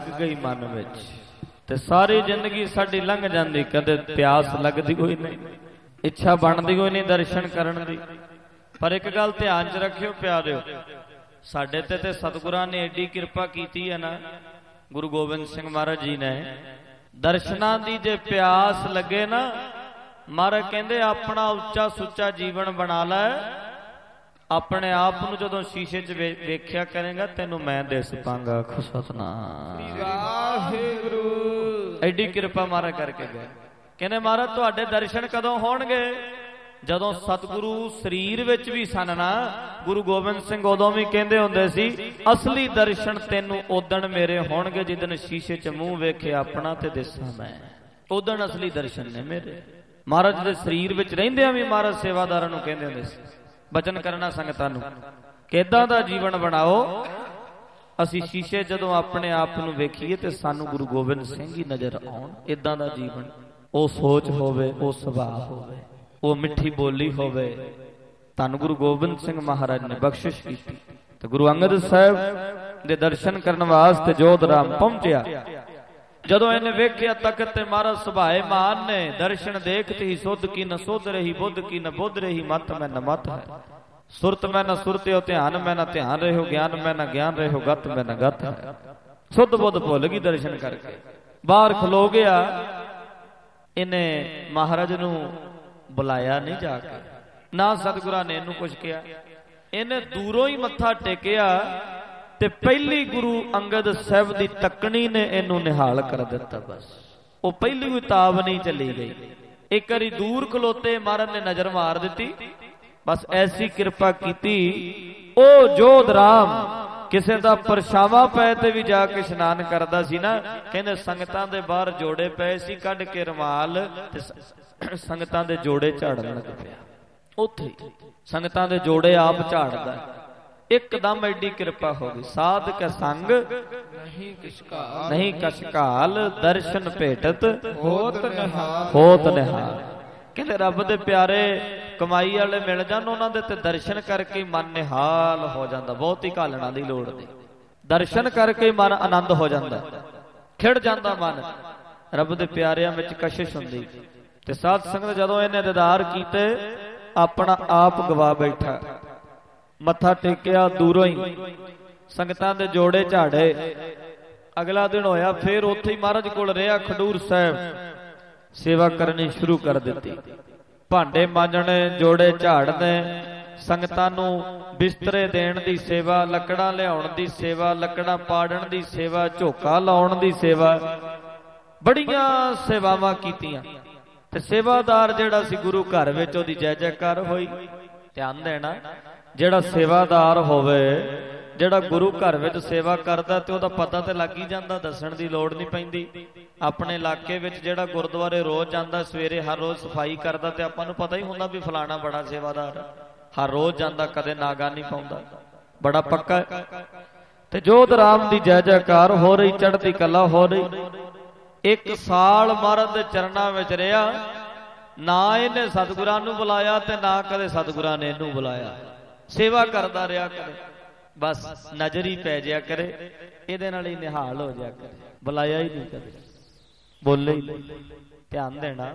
ਲੱਗ ਗਈ ਮਨ ਵਿੱਚ ਤੇ ਸਾਰੀ ਜ਼ਿੰਦਗੀ ਸਾਡੀ ਲੰਘ ਜਾਂਦੀ, ਕਦੇ ਪਿਆਸ ਲੱਗਦੀ ਕੋਈ ਨਹੀਂ, ਇੱਛਾ ਬਣਦੀ ਕੋਈ ਨਹੀਂ ਦਰਸ਼ਨ ਕਰਨ ਦੀ। ਪਰ ਇੱਕ ਗੱਲ ਧਿਆਨ 'ਚ ਰੱਖਿਓ ਪਿਆਰਿਓ, ਸਾਡੇ ਤੇ ਸਤਿਗੁਰਾਂ ਨੇ ਏਡੀ ਕਿਰਪਾ ਕੀਤੀ ਹੈ ਨਾ, ਗੁਰੂ ਗੋਬਿੰਦ ਸਿੰਘ ਮਹਾਰਾਜ ਜੀ ਨੇ, ਦਰਸ਼ਨਾਂ ਦੀ ਜੇ ਪਿਆਸ ਲੱਗੇ ਨਾ, ਮਹਾਰਾਜ ਕਹਿੰਦੇ ਆਪਣਾ ਉੱਚਾ ਸੁੱਚਾ ਜੀਵਨ ਬਣਾ ਲੈ, ਆਪਣੇ ਆਪ ਨੂੰ ਜਦੋਂ ਸ਼ੀਸ਼ੇ 'ਚ ਵੇਖਿਆ ਕਰੇਗਾ ਤੈਨੂੰ ਮੈਂ ਦਿਸ ਪਾਂਗਾ। ਆਖੋ ਸਤਿਨਾਮ ਵਾਹਿਗੁਰੂ। ਐਡੀ ਕਿਰਪਾ ਮਹਾਰਾਜ ਕਰਕੇ ਗਏ। ਕਹਿੰਦੇ ਮਹਾਰਾਜ ਤੁਹਾਡੇ ਦਰਸ਼ਨ ਕਦੋਂ ਹੋਣਗੇ? ਜਦੋਂ ਸਤਿਗੁਰੂ ਸਰੀਰ ਵਿੱਚ ਵੀ ਸਨ ਨਾ। ਗੁਰੂ ਗੋਬਿੰਦ ਸਿੰਘ ਉਦੋਂ ਵੀ ਕਹਿੰਦੇ ਹੁੰਦੇ ਸੀ, ਅਸਲੀ ਦਰਸ਼ਨ ਤੈਨੂੰ ਉਦਣ ਮੇਰੇ ਹੋਣਗੇ ਜਿੱਦਣ ਸ਼ੀਸ਼ੇ 'ਚ ਮੂੰਹ ਵੇਖੇ ਆਪਣਾ ਤੇ ਦਿਸਾਂ ਮੈਂ, ਉਦਣ ਅਸਲੀ ਦਰਸ਼ਨ ਨੇ ਮੇਰੇ। ਮਹਾਰਾਜ ਦੇ ਸਰੀਰ ਵਿੱਚ ਰਹਿੰਦਿਆਂ ਵੀ ਮਹਾਰਾਜ ਸੇਵਾਦਾਰਾਂ ਨੂੰ ਕਹਿੰਦੇ ਹੁੰਦੇ ਸੀ, ਬਚਨ ਕਰਨਾ ਸੰਗਤਾਂ ਨੂੰ, ਕਿੱਦਾਂ ਦਾ ਜੀਵਨ ਬਣਾਓ ਅਸੀਂ ਸ਼ੀਸ਼ੇ ਜਦੋਂ ਆਪਣੇ ਆਪ ਨੂੰ ਵੇਖੀਏ ਤੇ ਸਾਨੂੰ ਗੁਰੂ ਗੋਬਿੰਦ ਸਿੰਘ ਹੀ ਨਜ਼ਰ ਆਉਣ। ਇਦਾਂ ਦਾ ਜੀਵਨ, ਉਹ ਸੋਚ ਹੋਵੇ, ਉਹ ਸੁਭਾਅ ਹੋਵੇ, ਉਹ ਮਿੱਠੀ ਬੋਲੀ ਹੋਵੇ। ਧੰਨ ਗੁਰੂ ਗੋਬਿੰਦ ਸਿੰਘ ਮਹਾਰਾਜ ਨੇ ਬਖਸ਼ਿਸ਼ ਕੀਤੀ ਤੇ ਗੁਰੂ ਅੰਗਦ ਸਾਹਿਬ ਦੇ ਦਰਸ਼ਨ ਕਰਨ ਵਾਸਤੇ ਜੋਧਰਾਮ ਪਹੁੰਚਿਆ। ਜਦੋਂ ਇਹਨੇ ਵੇਖਿਆ ਤਖਤ ਤੇ ਮਹਾਰਾਜ ਸੁਭਾਏ ਮਾਨ ਨੇ, ਦਰਸ਼ਨ ਦੇਖਤ ਹੀ ਸੁਧ ਕੀ ਨ ਸੁਧ ਰਹੀ, ਬੁੱਧ ਕੀ ਨ ਬੁੱਧ ਰਹੀ, ਮਤ ਮੈਂ ਨ ਮਤ ਹੈ, ਸੁਰਤ ਮੈਂ ਨ ਸੁਰਤਿਓ, ਧਿਆਨ ਮੈਂ ਨ ਧਿਆਨ ਰਹਿਓ, ਗਿਆਨ ਮੈਂ ਨ ਗਿਆਨ ਰਹਿਓ, ਗਤ ਮੈਂ ਨ ਗਤ ਹੈ। ਸੁਧ ਬੁੱਧ ਭੁੱਲ ਗਈ ਦਰਸ਼ਨ ਕਰਕੇ, ਬਾਹਰ ਖਲੋ ਗਿਆ। ਇਹਨੇ ਮਹਾਰਾਜ ਨੂੰ ਬੁਲਾਇਆ ਨਹੀਂ ਜਾ ਕੇ, ਨਾ ਸਤਿਗੁਰਾਂ ਨੇ ਇਹਨੂੰ ਕੁਝ ਕਿਹਾ, ਇਹਨੇ ਦੂਰੋਂ ਹੀ ਮੱਥਾ ਟੇਕਿਆ ਤੇ ਪਹਿਲੀ ਗੁਰੂ ਅੰਗਦ ਸਾਹਿਬ ਦੀ ਤੱਕਣੀ ਨੇ ਇਹਨੂੰ ਨਿਹਾਲ ਕਰ ਦਿੱਤਾ। ਬਸ ਉਹ ਪਹਿਲੀ ਕੋਈ ਤਾਬ ਨਹੀਂ ਚਲੀ ਗਈ। ਇੱਕ ਵਾਰੀ ਦੂਰ ਖਲੋਤੇ ਮਹਾਰਾਜ ਨੇ ਨਜ਼ਰ ਮਾਰ ਦਿੱਤੀ, ਬਸ ਐਸੀ ਕਿਰਪਾ ਕੀਤੀ। ਉਹ ਜੋਧ ਰਾਮ ਕਿਸੇ ਦਾ ਪਰਛਾਵਾਂ ਪੈ ਤੇ ਵੀ ਜਾ ਕੇ ਇਸ਼ਨਾਨ ਕਰਦਾ ਸੀ ਨਾ, ਕਹਿੰਦੇ ਸੰਗਤਾਂ ਦੇ ਬਾਹਰ ਜੋੜੇ ਪਏ ਸੀ, ਕੱਢ ਕੇ ਰੁਮਾਲ ਤੇ ਸੰਗਤਾਂ ਦੇ ਜੋੜੇ ਝਾੜਨ ਲੱਗ ਪਿਆ। ਉੱਥੇ ਸੰਗਤਾਂ ਦੇ ਜੋੜੇ ਆਪ ਝਾੜਦਾ। ਇੱਕਦਮ ਐਡੀ ਕਿਰਪਾ ਹੋ ਗਈ। ਸਾਧ ਕੈ ਸੰਗ ਨਹੀਂ ਕਛਕਾਲ, ਦਰਸ਼ਨ ਭੇਟਤ ਹੋਤ ਨਿਹਾਲ। ਕਹਿੰਦੇ ਰੱਬ ਦੇ ਪਿਆਰੇ ਕਮਾਈ ਵਾਲੇ ਮਿਲ ਜਾਣ, ਉਹਨਾਂ ਦੇ ਤੇ ਦਰਸ਼ਨ ਕਰਕੇ ਮਨ ਨਿਹਾਲ ਹੋ ਜਾਂਦਾ। ਬਹੁਤ ਹੀ ਘਾਲਣਾ ਦੀ ਲੋੜ ਨਹੀਂ, ਦਰਸ਼ਨ ਕਰਕੇ ਮਨ ਆਨੰਦ ਹੋ ਜਾਂਦਾ, ਖਿੜ ਜਾਂਦਾ ਮਨ। ਰੱਬ ਦੇ ਪਿਆਰਿਆਂ ਵਿੱਚ ਕਸ਼ਿਸ਼ ਹੁੰਦੀ। ਤੇ ਸਾਧ ਸੰਗਤ ਜਦੋਂ ਇਹਨੇ ਦੀਦਾਰ ਕੀਤੇ, ਆਪਣਾ ਆਪ ਗਵਾ ਬੈਠਾ, ਮੱਥਾ ਟੇਕਿਆ ਦੂਰੋਂ ਹੀ, ਸੰਗਤਾਂ ਦੇ ਜੋੜੇ ਝਾੜੇ। ਅਗਲਾ ਦਿਨ ਹੋਇਆ, ਫੇਰ ਉੱਥੇ ਹੀ ਮਹਾਰਾਜ ਕੋਲ ਰਿਹਾ ਖਡੂਰ ਸਾਹਿਬ, ਸੇਵਾ ਕਰਨੀ ਸ਼ੁਰੂ ਕਰ ਦਿੱਤੀ। ਭਾਂਡੇ ਮਾਂਜਣੇ, ਜੋੜੇ ਝਾੜਨੇ, ਸੰਗਤਾਂ ਨੂੰ ਬਿਸਤਰੇ ਦੇਣ ਦੀ ਸੇਵਾ, ਲੱਕੜਾਂ ਲਿਆਉਣ ਦੀ ਸੇਵਾ, ਲੱਕੜਾਂ ਪਾੜਨ ਦੀ ਸੇਵਾ, ਝੋਕਾ ਲਾਉਣ ਦੀ ਸੇਵਾ, ਬੜੀਆਂ ਸੇਵਾਵਾਂ ਕੀਤੀਆਂ। ਤੇ ਸੇਵਾਦਾਰ ਜਿਹੜਾ ਸੀ ਗੁਰੂ ਘਰ ਵਿੱਚ, ਉਹਦੀ ਜੈ ਜੈਕਾਰ ਹੋਈ। ਧਿਆਨ ਦੇਣਾ, ਜਿਹੜਾ ਸੇਵਾਦਾਰ ਹੋਵੇ, ਜਿਹੜਾ ਗੁਰੂ ਘਰ ਵਿੱਚ ਸੇਵਾ ਕਰਦਾ, ਤੇ ਉਹਦਾ ਪਤਾ ਤੇ ਲੱਗ ਹੀ ਜਾਂਦਾ, ਦੱਸਣ ਦੀ ਲੋੜ ਨਹੀਂ ਪੈਂਦੀ। ਆਪਣੇ ਇਲਾਕੇ ਵਿੱਚ ਜਿਹੜਾ ਗੁਰਦੁਆਰੇ ਰੋਜ਼ ਜਾਂਦਾ, ਸਵੇਰੇ ਹਰ ਰੋਜ਼ ਸਫਾਈ ਕਰਦਾ, ਤੇ ਆਪਾਂ ਨੂੰ ਪਤਾ ਹੀ ਹੁੰਦਾ ਵੀ ਫਲਾਣਾ ਬੜਾ ਸੇਵਾਦਾਰ, ਹਰ ਰੋਜ਼ ਜਾਂਦਾ, ਕਦੇ ਨਾਗਾ ਨਹੀਂ ਪਾਉਂਦਾ, ਬੜਾ ਪੱਕਾ। ਤੇ ਜੋਧ ਰਾਮ ਦੀ ਜੈ ਜੈਕਾਰ ਹੋ ਰਹੀ, ਚੜ੍ਹਦੀ ਕਲਾ ਹੋ ਰਹੀ। ਇੱਕ ਸਾਲ ਮਹਾਰਾਜ ਦੇ ਚਰਨਾਂ ਵਿੱਚ ਰਿਹਾ, ਨਾ ਇਹਨੇ ਸਤਿਗੁਰਾਂ ਨੂੰ ਬੁਲਾਇਆ ਤੇ ਨਾ ਕਦੇ ਸਤਿਗੁਰਾਂ ਨੇ ਇਹਨੂੰ ਬੁਲਾਇਆ। ਸੇਵਾ ਕਰਦਾ ਰਿਹਾ ਕਰੇ, ਬਸ ਨਜ਼ਰ ਹੀ ਪੈ ਜਾਇਆ ਕਰੇ, ਇਹਦੇ ਨਾਲ ਹੀ ਨਿਹਾਲ ਹੋ ਜਾਇਆ ਕਰੇ, ਬੁਲਾਇਆ ਹੀ ਨਹੀਂ ਕਦੇ, ਬੋਲੇ ਹੀ ਨਹੀਂ। ਧਿਆਨ ਦੇਣਾ,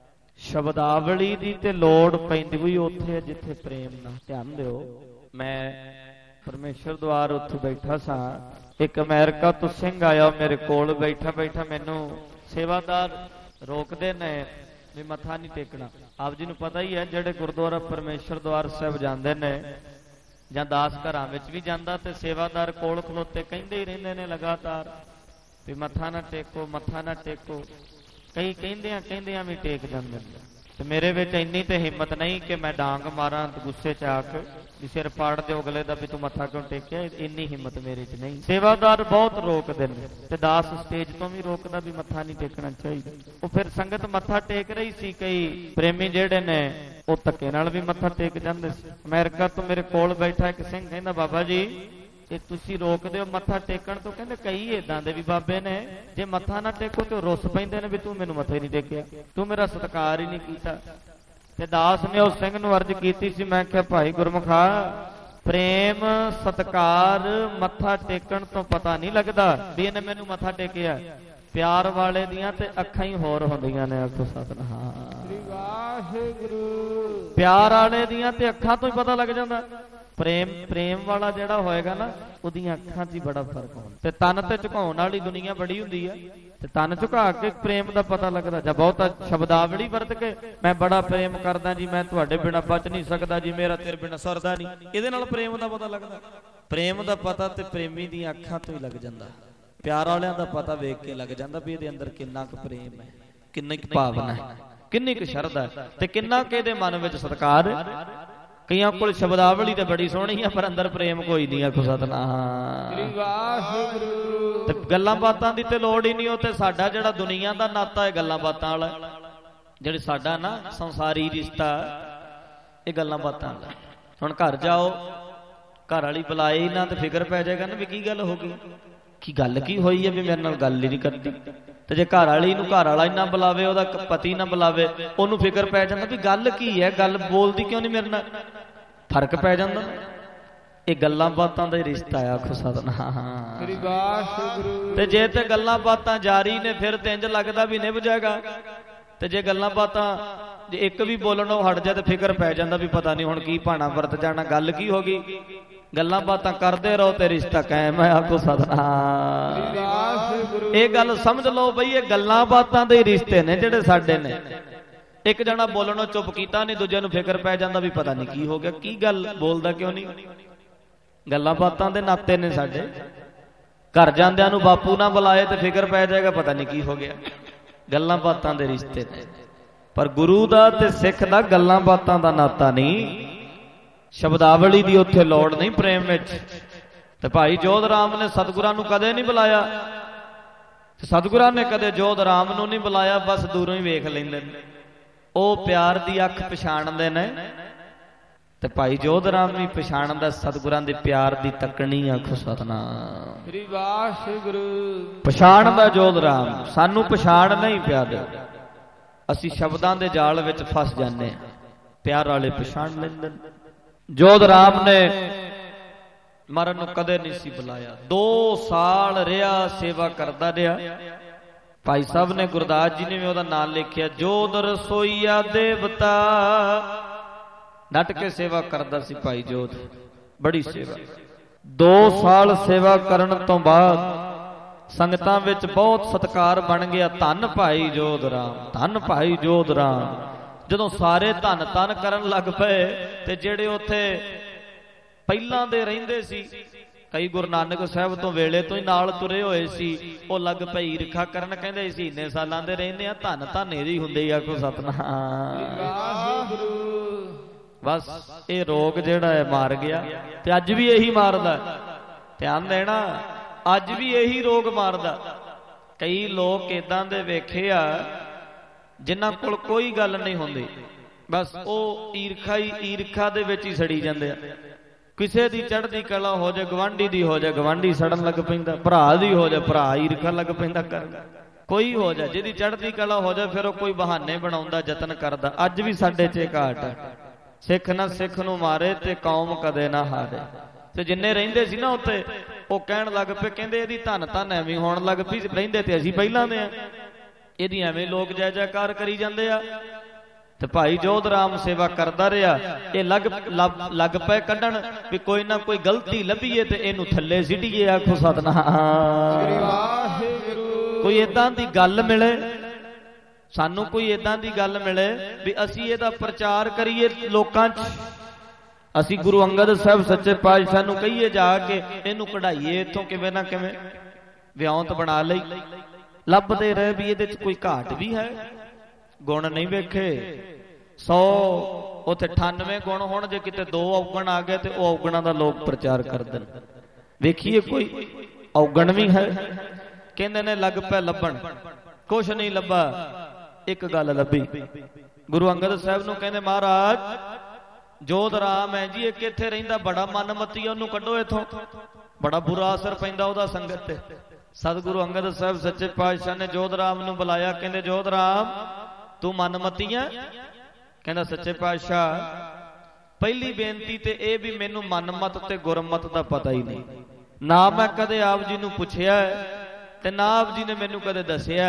ਸ਼ਬਦਾਵਲੀ ਦੀ ਤੇ ਲੋੜ ਪੈਂਦੀ ਹੋਈ ਉੱਥੇ ਜਿੱਥੇ ਪ੍ਰੇਮ ਨਾਲ। ਧਿਆਨ ਦਿਓ, ਮੈਂ ਪਰਮੇਸ਼ਰ ਦੁਆਰ ਉੱਥੇ ਬੈਠਾ ਸਾਂ, ਇੱਕ ਅਮਰੀਕਾ ਤੋਂ ਸਿੰਘ ਆਇਆ ਮੇਰੇ ਕੋਲ, ਬੈਠਾ ਬੈਠਾ ਮੈਨੂੰ ਸੇਵਾਦਾਰ ਰੋਕਦੇ ਨੇ ਵੀ ਮੱਥਾ ਨਹੀਂ ਟੇਕਣਾ। ਆਪ ਜੀ ਨੂੰ ਪਤਾ ਹੀ ਹੈ, ਜਿਹੜੇ ਗੁਰਦੁਆਰਾ ਪਰਮੇਸ਼ਰ ਦੁਆਰ ਸਾਹਿਬ ਜਾਂਦੇ ਨੇ ਜਾਂ ਦਾਸ ਘਰਾਂ ਵਿੱਚ ਵੀ ਜਾਂਦਾ, ਤੇ ਸੇਵਾਦਾਰ ਕੋਲ ਖਲੋਤੇ ਕਹਿੰਦੇ ਹੀ ਰਹਿੰਦੇ ਨੇ ਲਗਾਤਾਰ ਵੀ ਮੱਥਾ ਨਾ ਟੇਕੋ, ਮੱਥਾ ਨਾ ਟੇਕੋ। ਕਈ ਕਹਿੰਦਿਆਂ ਵੀ ਟੇਕ ਜਾਂਦੇ ਨੇ। ਤੇ ਮੇਰੇ ਵਿੱਚ ਇੰਨੀ ਤੇ ਹਿੰਮਤ ਨਹੀਂ ਕਿ ਮੈਂ ਡਾਂਗ ਮਾਰਾਂ ਗੁੱਸੇ ਚ ਆ ਕੇ ਵੀ ਸਿਰ ਪਾੜ ਦੇ ਅਗਲੇ ਦਾ ਵੀ ਤੂੰ ਮੱਥਾ ਕਿਉਂ ਟੇਕਿਆ, ਇੰਨੀ ਹਿੰਮਤ ਮੇਰੇ ਚ ਨਹੀਂ। ਸੇਵਾਦਾਰ ਬਹੁਤ ਰੋਕਦੇ ਨੇ, ਤੇ ਦਾਸ ਸਟੇਜ ਤੋਂ ਵੀ ਰੋਕਦਾ ਵੀ ਮੱਥਾ ਨਹੀਂ ਟੇਕਣਾ ਚਾਹੀਦਾ। ਉਹ ਫਿਰ ਸੰਗਤ ਮੱਥਾ ਟੇਕ ਰਹੀ ਸੀ, ਕਈ ਪ੍ਰੇਮੀ ਜਿਹੜੇ ਨੇ ਉਹ ਧੱਕੇ ਨਾਲ ਵੀ ਮੱਥਾ ਟੇਕ ਜਾਂਦੇ ਸੀ। ਅਮਰੀਕਾ ਤੋਂ ਮੇਰੇ ਕੋਲ ਬੈਠਾ ਇੱਕ ਸਿੰਘ ਕਹਿੰਦਾ, ਬਾਬਾ ਜੀ ਇਹ ਤੁਸੀਂ ਰੋਕਦੇ ਹੋ ਮੱਥਾ ਟੇਕਣ ਤੋਂ। ਕਹਿੰਦੇ ਕਈ ਏਦਾਂ ਦੇ ਵੀ ਬਾਬੇ ਨੇ, ਜੇ ਮੱਥਾ ਨਾ ਟੇਕੋ ਤੇ ਰੁੱਸ ਪੈਂਦੇ ਨੇ ਵੀ ਤੂੰ ਮੈਨੂੰ ਮੱਥਾ ਹੀ ਨਹੀਂ ਟੇਕਿਆ, ਤੂੰ ਮੇਰਾ ਸਤਿਕਾਰ ਹੀ ਨਹੀਂ ਕੀਤਾ। ਤੇ ਦਾਸ ਨੇ ਉਸ ਸਿੰਘ ਨੂੰ ਅਰਜ਼ ਕੀਤੀ ਸੀ, ਮੈਂ ਕਿਹਾ ਭਾਈ ਗੁਰਮੁਖਾ, ਪ੍ਰੇਮ ਸਤਿਕਾਰ ਮੱਥਾ ਟੇਕਣ ਤੋਂ ਪਤਾ ਨਹੀਂ ਲੱਗਦਾ ਵੀ ਇਹਨੇ ਮੈਨੂੰ ਮੱਥਾ ਟੇਕਿਆ। ਪਿਆਰ ਵਾਲੇ ਦੀਆਂ ਤੇ ਅੱਖਾਂ ਹੀ ਹੋਰ ਹੁੰਦੀਆਂ ਨੇ। ਆਖੋ ਸਤਿਨਾਮ ਵਾਹਿਗੁਰੂ। ਪਿਆਰ ਵਾਲੇ ਦੀਆਂ ਤੇ ਅੱਖਾਂ ਤੋਂ ਹੀ ਪਤਾ ਲੱਗ ਜਾਂਦਾ। ਪ੍ਰੇਮ ਵਾਲਾ ਜਿਹੜਾ ਹੋਏਗਾ ਨਾ ਉਹਦੀਆਂ ਅੱਖਾਂ 'ਚ ਹੀ ਬੜਾ ਫਰਕ ਹੁੰਦਾ। ਤੇ ਤਨ ਤੇ ਝੁਕਾਉਣ ਵਾਲੀ ਦੁਨੀਆ ਬੜੀ ਹੁੰਦੀ ਆ, ਤੇ ਤਨ ਝੁਕਾ ਕੇ ਪ੍ਰੇਮ ਦਾ ਪਤਾ ਲੱਗਦਾ। ਜਾਂ ਬਹੁਤਾ ਸ਼ਬਦਾਵਲੀ ਵਰਤ ਕੇ ਮੈਂ ਬੜਾ ਪ੍ਰੇਮ ਕਰਦਾ ਜੀ, ਮੈਂ ਤੁਹਾਡੇ ਬਿਨਾਂ ਬਚ ਨਹੀਂ ਸਕਦਾ ਜੀ, ਮੇਰਾ ਤੇਰੇ ਬਿਨਾਂ ਸਰਦਾ ਨਹੀਂ, ਇਹਦੇ ਨਾਲ ਪ੍ਰੇਮ ਦਾ ਪਤਾ ਲੱਗਦਾ। ਪ੍ਰੇਮ ਦਾ ਪਤਾ ਤੇ ਪ੍ਰੇਮੀ ਦੀਆਂ ਅੱਖਾਂ ਤੋਂ ਹੀ ਲੱਗ ਜਾਂਦਾ। ਪਿਆਰ ਵਾਲਿਆਂ ਦਾ ਪਤਾ ਵੇਖ ਕੇ ਲੱਗ ਜਾਂਦਾ ਵੀ ਇਹਦੇ ਅੰਦਰ ਕਿੰਨਾ ਕੁ ਪ੍ਰੇਮ ਹੈ, ਕਿੰਨੀ ਕੁ ਭਾਵਨਾ ਹੈ, ਕਿੰਨੀ ਕੁ ਸ਼ਰਧਾ ਹੈ, ਤੇ ਕਿੰਨਾ ਕੁ ਇਹਦੇ ਮਨ ਵਿੱਚ ਸਤਿਕਾਰ। ਕਈਆਂ ਕੋਲ ਸ਼ਬਦਾਵਲੀ ਤੇ ਬੜੀ ਸੋਹਣੀ ਆ ਪਰ ਅੰਦਰ ਪ੍ਰੇਮ ਕੋਈ ਨਹੀਂ। ਆਖੋ ਸਤਿਨਾਮ ਵਾਹਿਗੁਰੂ। ਤੇ ਗੱਲਾਂ ਬਾਤਾਂ ਦੀ ਤੇ ਲੋੜ ਹੀ ਨਹੀਂ। ਉਹ ਤੇ ਸਾਡਾ ਜਿਹੜਾ ਦੁਨੀਆ ਦਾ ਨਾਤਾ ਹੈ ਗੱਲਾਂ ਬਾਤਾਂ ਵਾਲਾ, ਜਿਹੜੇ ਸਾਡਾ ਨਾ ਸੰਸਾਰੀ ਰਿਸ਼ਤਾ ਇਹ ਗੱਲਾਂ ਬਾਤਾਂ ਵਾਲਾ। ਹੁਣ ਘਰ ਜਾਓ, ਘਰ ਵਾਲੀ ਬੁਲਾਏ ਨਾ ਤੇ ਫਿਕਰ ਪੈ ਜਾਏਗਾ ਨਾ ਵੀ ਕੀ ਗੱਲ ਹੋ ਗਈ, ਕੀ ਗੱਲ ਕੀ ਹੋਈ ਹੈ ਵੀ ਮੇਰੇ ਨਾਲ ਗੱਲ ਹੀ ਨਹੀਂ ਕਰਦੀ। ਤੇ ਜੇ ਘਰ ਵਾਲੀ ਨੂੰ ਘਰ ਵਾਲਾ ਹੀ ਨਾ ਬੁਲਾਵੇ, ਉਹਦਾ ਪਤੀ ਨਾ ਬੁਲਾਵੇ, ਉਹਨੂੰ ਫਿਕਰ ਪੈ ਜਾਂਦਾ ਵੀ ਗੱਲ ਕੀ ਹੈ, ਗੱਲ ਬੋਲਦੀ ਕਿਉਂ ਨਹੀਂ ਮੇਰੇ ਨਾਲ, ਫਰਕ ਪੈ ਜਾਂਦਾ। ਇਹ ਗੱਲਾਂ ਬਾਤਾਂ ਦਾ ਹੀ ਰਿਸ਼ਤਾ ਆ। ਆਖੋ ਸਤਿਨਾਮ। ਤੇ ਜੇ ਤੇ ਗੱਲਾਂ ਬਾਤਾਂ ਜਾਰੀ ਨੇ ਫਿਰ ਤੇ ਇੰਜ ਲੱਗਦਾ ਵੀ ਨਿਭ ਜਾਏਗਾ। ਤੇ ਜੇ ਗੱਲਾਂ ਬਾਤਾਂ ਜੇ ਇੱਕ ਵੀ ਬੋਲਣੋਂ ਹਟ ਜਾਏ ਤੇ ਫਿਕਰ ਪੈ ਜਾਂਦਾ ਵੀ ਪਤਾ ਨਹੀਂ ਹੁਣ ਕੀ ਭਾਣਾ ਵਰਤ ਜਾਣਾ, ਗੱਲ ਕੀ ਹੋ ਗਈ। ਗੱਲਾਂ ਬਾਤਾਂ ਕਰਦੇ ਰਹੋ ਤੇ ਰਿਸ਼ਤਾ ਕਾਇਮ ਹੈ। ਆਖੋ ਸਤਿਨਾਮ। ਇਹ ਗੱਲ ਸਮਝ ਲਓ ਬਈ ਇਹ ਗੱਲਾਂ ਬਾਤਾਂ ਦੇ ਰਿਸ਼ਤੇ ਨੇ ਜਿਹੜੇ ਸਾਡੇ ਨੇ। ਇੱਕ ਜਣਾ ਬੋਲਣੋਂ ਚੁੱਪ ਕੀਤਾ ਨਹੀਂ, ਦੂਜੇ ਨੂੰ ਫਿਕਰ ਪੈ ਜਾਂਦਾ ਵੀ ਪਤਾ ਨਹੀਂ ਕੀ ਹੋ ਗਿਆ, ਕੀ ਗੱਲ ਬੋਲਦਾ ਕਿਉਂ ਨਹੀਂ। ਗੱਲਾਂ ਬਾਤਾਂ ਦੇ ਨਾਤੇ ਨੇ ਸਾਡੇ। ਘਰ ਜਾਂਦਿਆਂ ਨੂੰ ਬਾਪੂ ਨਾ ਬੁਲਾਏ ਤੇ ਫਿਕਰ ਪੈ ਜਾਏਗਾ ਪਤਾ ਨਹੀਂ ਕੀ ਹੋ ਗਿਆ। ਗੱਲਾਂ ਬਾਤਾਂ ਦੇ ਰਿਸ਼ਤੇ ਨੇ। ਪਰ ਗੁਰੂ ਦਾ ਤੇ ਸਿੱਖ ਦਾ ਗੱਲਾਂ ਬਾਤਾਂ ਦਾ ਨਾਤਾ ਨਹੀਂ, ਸ਼ਬਦਾਵਲੀ ਦੀ ਉੱਥੇ ਲੋੜ ਨਹੀਂ ਪ੍ਰੇਮ ਵਿੱਚ। ਤੇ ਭਾਈ ਜੋਧ ਰਾਮ ਨੇ ਸਤਿਗੁਰਾਂ ਨੂੰ ਕਦੇ ਨਹੀਂ ਬੁਲਾਇਆ, ਸਤਿਗੁਰਾਂ ਨੇ ਕਦੇ ਜੋਧ ਰਾਮ ਨੂੰ ਨਹੀਂ ਬੁਲਾਇਆ, ਬਸ ਦੂਰੋਂ ਹੀ ਵੇਖ ਲੈਂਦੇ ਨੇ। ਉਹ ਪਿਆਰ ਦੀ ਅੱਖ ਪਛਾਣਦੇ ਨੇ ਤੇ ਭਾਈ ਜੋਧ ਰਾਮ ਵੀ ਪਛਾਣਦਾ ਸਤਿਗੁਰਾਂ ਦੇ ਪਿਆਰ ਦੀ ਤੱਕਣੀ। ਆਖੋ ਸਤਿਨਾਮ ਸ੍ਰੀ ਵਾਹਿਗੁਰੂ। ਪਛਾਣਦਾ ਜੋਧ ਰਾਮ, ਸਾਨੂੰ ਪਛਾਣ ਨਹੀਂ ਪਿਆਦੇ, ਅਸੀਂ ਸ਼ਬਦਾਂ ਦੇ ਜਾਲ ਵਿੱਚ ਫਸ ਜਾਂਦੇ ਹਾਂ। ਪਿਆਰ ਵਾਲੇ ਪਛਾਣ ਲੈਂਦੇ ਨੇ। ਜੋਧ ਰਾਮ ਨੇ ਮਰਨ ਨੂੰ ਕਦੇ ਨਹੀਂ ਸੀ ਬੁਲਾਇਆ। 2 ਸਾਲ ਰਿਹਾ, ਸੇਵਾ ਕਰਦਾ ਰਿਹਾ। ਭਾਈ ਸਾਹਿਬ ਨੇ ਗੁਰਦਾਸ ਜੀ ਨੇ ਵੀ ਉਹਦਾ ਨਾਮ ਲਿਖਿਆ, ਜੋਧ ਰਸੋਈਆ ਦੇਵਤਾ। ਡਟ ਕੇ ਸੇਵਾ ਕਰਦਾ ਸੀ ਭਾਈ ਜੋਧ, ਬੜੀ ਸੇਵਾ। 2 ਸਾਲ ਸੇਵਾ ਕਰਨ ਤੋਂ ਬਾਅਦ ਸੰਗਤਾਂ ਵਿੱਚ ਬਹੁਤ ਸਤਿਕਾਰ ਬਣ ਗਿਆ। ਧੰਨ ਭਾਈ ਜੋਧ ਰਾਮ, ਧੰਨ ਭਾਈ ਜੋਧ ਰਾਮ। ਜਦੋਂ ਸਾਰੇ ਧੰਨ ਧੰਨ ਕਰਨ ਲੱਗ ਪਏ ਤੇ ਜਿਹੜੇ ਉੱਥੇ ਪਹਿਲਾਂ ਦੇ ਰਹਿੰਦੇ ਸੀ, ਕਈ ਗੁਰੂ ਨਾਨਕ ਸਾਹਿਬ ਤੋਂ ਵੇਲੇ ਤੋਂ ਹੀ ਨਾਲ ਤੁਰੇ ਹੋਏ ਸੀ, ਉਹ ਲੱਗ ਪਏ ਈਰਖਾ ਕਰਨ। ਕਹਿੰਦੇ ਸੀ ਇੰਨੇ ਸਾਲਾਂ ਦੇ ਰਹਿੰਦੇ ਆ, ਧੰਨ ਧੰਨ ਇਹਦੀ ਹੁੰਦੇ। ਆਖੋ ਸਤਿਨਾਮ। ਬਸ ਇਹ ਰੋਗ ਜਿਹੜਾ ਹੈ ਮਾਰ ਗਿਆ, ਤੇ ਅੱਜ ਵੀ ਇਹੀ ਮਾਰਦਾ। ਧਿਆਨ ਦੇਣਾ, ਅੱਜ ਵੀ ਇਹੀ ਰੋਗ ਮਾਰਦਾ। ਕਈ ਲੋਕ ਏਦਾਂ ਦੇ ਵੇਖੇ ਆ ਜਿਨ੍ਹਾਂ ਕੋਲ ਕੋਈ ਗੱਲ ਨਹੀਂ ਹੁੰਦੀ, ਬਸ ਉਹ ਈਰਖਾ ਦੇ ਵਿੱਚ ਹੀ ਸੜੀ ਜਾਂਦੇ ਆ। ਕਿਸੇ ਦੀ ਚੜ੍ਹਦੀ ਕਲਾ ਹੋ ਜਾਏ, ਗਵਾਂਢੀ ਦੀ ਹੋ ਜਾਏ, ਗਵਾਂਢੀ ਸੜਨ ਲੱਗ ਪੈਂਦਾ। ਭਰਾ ਦੀ ਹੋ ਜਾਏ, ਭਰਾ ਈਰਖਾ ਲੱਗ ਪੈਂਦਾ ਕਰਨ। ਕੋਈ ਹੋ ਜਾਏ ਜਿਹਦੀ ਚੜ੍ਹਦੀ ਕਲਾ ਹੋ ਜਾਏ, ਫਿਰ ਉਹ ਕੋਈ ਬਹਾਨੇ ਬਣਾਉਂਦਾ, ਯਤਨ ਕਰਦਾ। ਅੱਜ ਵੀ ਸਾਡੇ 'ਚ ਘਾਟ ਹੈ। ਸਿੱਖ ਨਾ ਸਿੱਖ ਨੂੰ ਮਾਰੇ ਤੇ ਕੌਮ ਕਦੇ ਨਾ ਹਾਰੇ। ਤੇ ਜਿੰਨੇ ਰਹਿੰਦੇ ਸੀ ਨਾ ਉੱਥੇ, ਉਹ ਕਹਿਣ ਲੱਗ ਪਏ, ਕਹਿੰਦੇ ਇਹਦੀ ਧੰਨ ਧੰਨ ਐਵੇਂ ਹੋਣ ਲੱਗ ਪਈ, ਰਹਿੰਦੇ ਤੇ ਅਸੀਂ ਪਹਿਲਾਂ ਦੇ ਆ, ਇਹਦੀ ਐਵੇਂ ਲੋਕ ਜੈ ਜੈਕਾਰ ਕਰੀ ਜਾਂਦੇ ਆ। ਤੇ ਭਾਈ ਜੋਧ ਰਾਮ ਸੇਵਾ ਕਰਦਾ ਰਿਹਾ। ਇਹ ਲੱਗ ਪਏ ਕੱਢਣ ਵੀ ਕੋਈ ਨਾ ਕੋਈ ਗਲਤੀ ਲੱਭੀਏ ਤੇ ਇਹਨੂੰ ਥੱਲੇ ਸਿੱਟੀਏ। ਆਖੋ ਸਤਿਨਾਮ। ਕੋਈ ਏਦਾਂ ਦੀ ਗੱਲ ਮਿਲੇ ਸਾਨੂੰ, ਕੋਈ ਏਦਾਂ ਦੀ ਗੱਲ ਮਿਲੇ ਵੀ ਅਸੀਂ ਇਹਦਾ ਪ੍ਰਚਾਰ ਕਰੀਏ ਲੋਕਾਂ 'ਚ। ਅਸੀਂ ਗੁਰੂ ਅੰਗਦ ਸਾਹਿਬ ਸੱਚੇ ਪਾਤਸ਼ਾਹ ਨੂੰ ਕਹੀਏ ਜਾ ਕੇ ਇਹਨੂੰ ਕਢਾਈਏ ਇੱਥੋਂ ਕਿਵੇਂ ਨਾ ਕਿਵੇਂ, ਵਿਉਂਤ ਬਣਾ ਲਈ। ਲੱਭਦੇ ਰਹੇ ਵੀ ਇਹਦੇ 'ਚ ਕੋਈ ਘਾਟ ਵੀ ਹੈ, ਗੁਣ ਨਹੀਂ ਵੇਖੇ। 100 ਉੱਥੇ 98 ਗੁਣ ਹੋਣ, ਜੇ ਕਿਤੇ 2 ਔਗਣ ਆ ਗਏ ਤੇ ਉਹ ਔਗਣਾਂ ਦਾ ਲੋਕ ਪ੍ਰਚਾਰ ਕਰ ਦੇਣ। ਵੇਖੀਏ ਕੋਈ ਔਗਣ ਵੀ ਹੈ। ਕਹਿੰਦੇ ਨੇ ਲੱਗ ਪਏ ਲੱਭਣ, ਕੁਛ ਨਹੀਂ ਲੱਭਾ। ਇੱਕ ਗੱਲ ਲੱਭੀ, ਗੁਰੂ ਅੰਗਦ ਸਾਹਿਬ ਨੂੰ ਕਹਿੰਦੇ ਮਹਾਰਾਜ ਜੋਧ ਰਾਮ ਹੈ ਜੀ, ਇਹ ਕਿੱਥੇ ਰਹਿੰਦਾ, ਬੜਾ ਮਨਮਤੀ, ਉਹਨੂੰ ਕੱਢੋ ਇੱਥੋਂ, ਬੜਾ ਬੁਰਾ ਅਸਰ ਪੈਂਦਾ ਉਹਦਾ ਸੰਗਤ ਤੇ। ਸਤਿਗੁਰੂ ਅੰਗਦ ਸਾਹਿਬ ਸੱਚੇ ਪਾਤਸ਼ਾਹ ਨੇ ਜੋਧ ਰਾਮ ਨੂੰ ਬੁਲਾਇਆ। ਕਹਿੰਦੇ ਜੋਧ ਰਾਮ ਤੂੰ ਮਨਮਤੀ ਆ? ਕਹਿੰਦਾ ਸੱਚੇ ਪਾਤਸ਼ਾਹ ਪਹਿਲੀ ਬੇਨਤੀ ਤੇ ਇਹ ਵੀ ਮੈਨੂੰ ਮਨਮਤ ਤੇ ਗੁਰਮਤ ਦਾ ਪਤਾ ਹੀ ਨਹੀਂ, ਨਾ ਮੈਂ ਕਦੇ ਆਪ ਜੀ ਨੂੰ ਪੁੱਛਿਆ ਤੇ ਨਾ ਆਪ ਜੀ ਨੇ ਮੈਨੂੰ ਕਦੇ ਦੱਸਿਆ।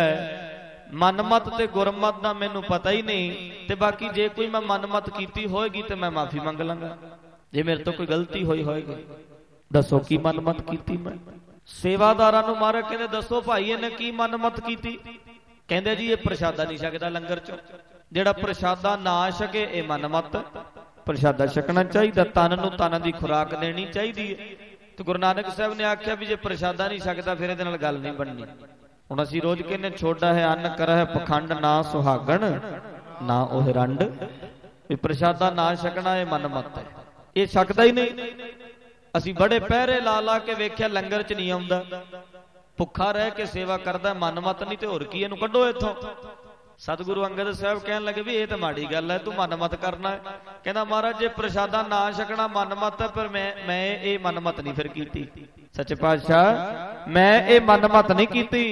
ਮਨਮਤ ਤੇ ਗੁਰਮਤ ਦਾ ਮੈਨੂੰ ਪਤਾ ਹੀ ਨਹੀਂ, ਤੇ ਬਾਕੀ ਜੇ ਕੋਈ ਮੈਂ ਮਨਮਤ ਕੀਤੀ ਹੋਏਗੀ ਤੇ ਮੈਂ ਮਾਫੀ ਮੰਗ ਲਾਂਗਾ, ਜੇ ਮੇਰੇ ਤੋਂ ਕੋਈ ਗਲਤੀ ਹੋਈ ਹੋਏਗੀ। ਦੱਸੋ ਕੀ ਮਨਮਤ ਕੀਤੀ ਮੈਂ? ਸੇਵਾਦਾਰਾਂ ਨੂੰ ਮਹਾਰਾਜ ਕਹਿੰਦੇ ਦੱਸੋ ਭਾਈ ਇਹਨੇ ਕੀ ਮਨਮਤ ਕੀਤੀ? ਕਹਿੰਦੇ ਜੀ ਇਹ ਪ੍ਰਸ਼ਾਦਾ ਨਹੀਂ ਛਕਦਾ ਲੰਗਰ ਚੋਂ, ਜਿਹੜਾ ਪ੍ਰਸ਼ਾਦਾ ਨਾ ਛਕੇ ਇਹ ਮਨਮਤ। ਪ੍ਰਸ਼ਾਦਾ ਛਕਣਾ ਚਾਹੀਦਾ, ਤਨ ਨੂੰ ਤਨ ਦੀ ਖੁਰਾਕ ਦੇਣੀ ਚਾਹੀਦੀ ਹੈ। ਤੇ ਗੁਰੂ ਨਾਨਕ ਸਾਹਿਬ ਨੇ ਆਖਿਆ ਵੀ ਜੇ ਪ੍ਰਸ਼ਾਦਾ ਨਹੀਂ ਛਕਦਾ ਫਿਰ ਇਹਦੇ ਨਾਲ ਗੱਲ ਨਹੀਂ ਬਣਨੀ। ਹੁਣ ਅਸੀਂ ਰੋਜ਼ ਕਹਿੰਦੇ ਛੋਡਾ ਹੈ ਅੰਨ ਕਰਹਿ ਪਖੰਡ, ਨਾ ਸੁਹਾਗਣ ਨਾ ਉਹ ਰੰਡ। ਇਹ ਪ੍ਰਸ਼ਾਦਾ ਨਾ ਛਕਣਾ ਇਹ ਮਨਮਤ ਹੈ, ਇਹ ਛਕਦਾ ਹੀ ਨਹੀਂ। ਅਸੀਂ ਬੜੇ ਪਹਿਰੇ ਲਾ ਲਾ ਕੇ ਵੇਖਿਆ ਲੰਗਰ ਚ ਨਹੀਂ ਆਉਂਦਾ, ਭੁੱਖਾ ਰਹਿ ਕੇ ਸੇਵਾ ਕਰਦਾ, ਮਨਮਤ ਨਹੀਂ ਤੇ ਹੋਰ ਕੀ, ਇਹਨੂੰ ਕੱਢੋ ਇੱਥੋਂ। ਸਤਿਗੁਰੂ ਅੰਗਦ ਸਾਹਿਬ ਕਹਿਣ ਲੱਗੇ ਵੀ ਇਹ ਤਾਂ ਮਾੜੀ ਗੱਲ ਹੈ, ਤੂੰ ਮਨਮਤ ਕਰਨਾ ਹੈ। ਕਹਿੰਦਾ ਮਹਾਰਾਜ ਜੇ ਪ੍ਰਸ਼ਾਦਾ ਨਾ ਛਕਣਾ ਮਨਮਤ ਹੈ, ਪਰ ਮੈਂ ਇਹ ਮਨਮਤ ਨਹੀਂ ਫਿਰ ਕੀਤੀ। ਸੱਚੇ ਪਾਤਸ਼ਾਹ ਮੈਂ ਇਹ ਮਨਮਤ ਨਹੀਂ ਕੀਤੀ।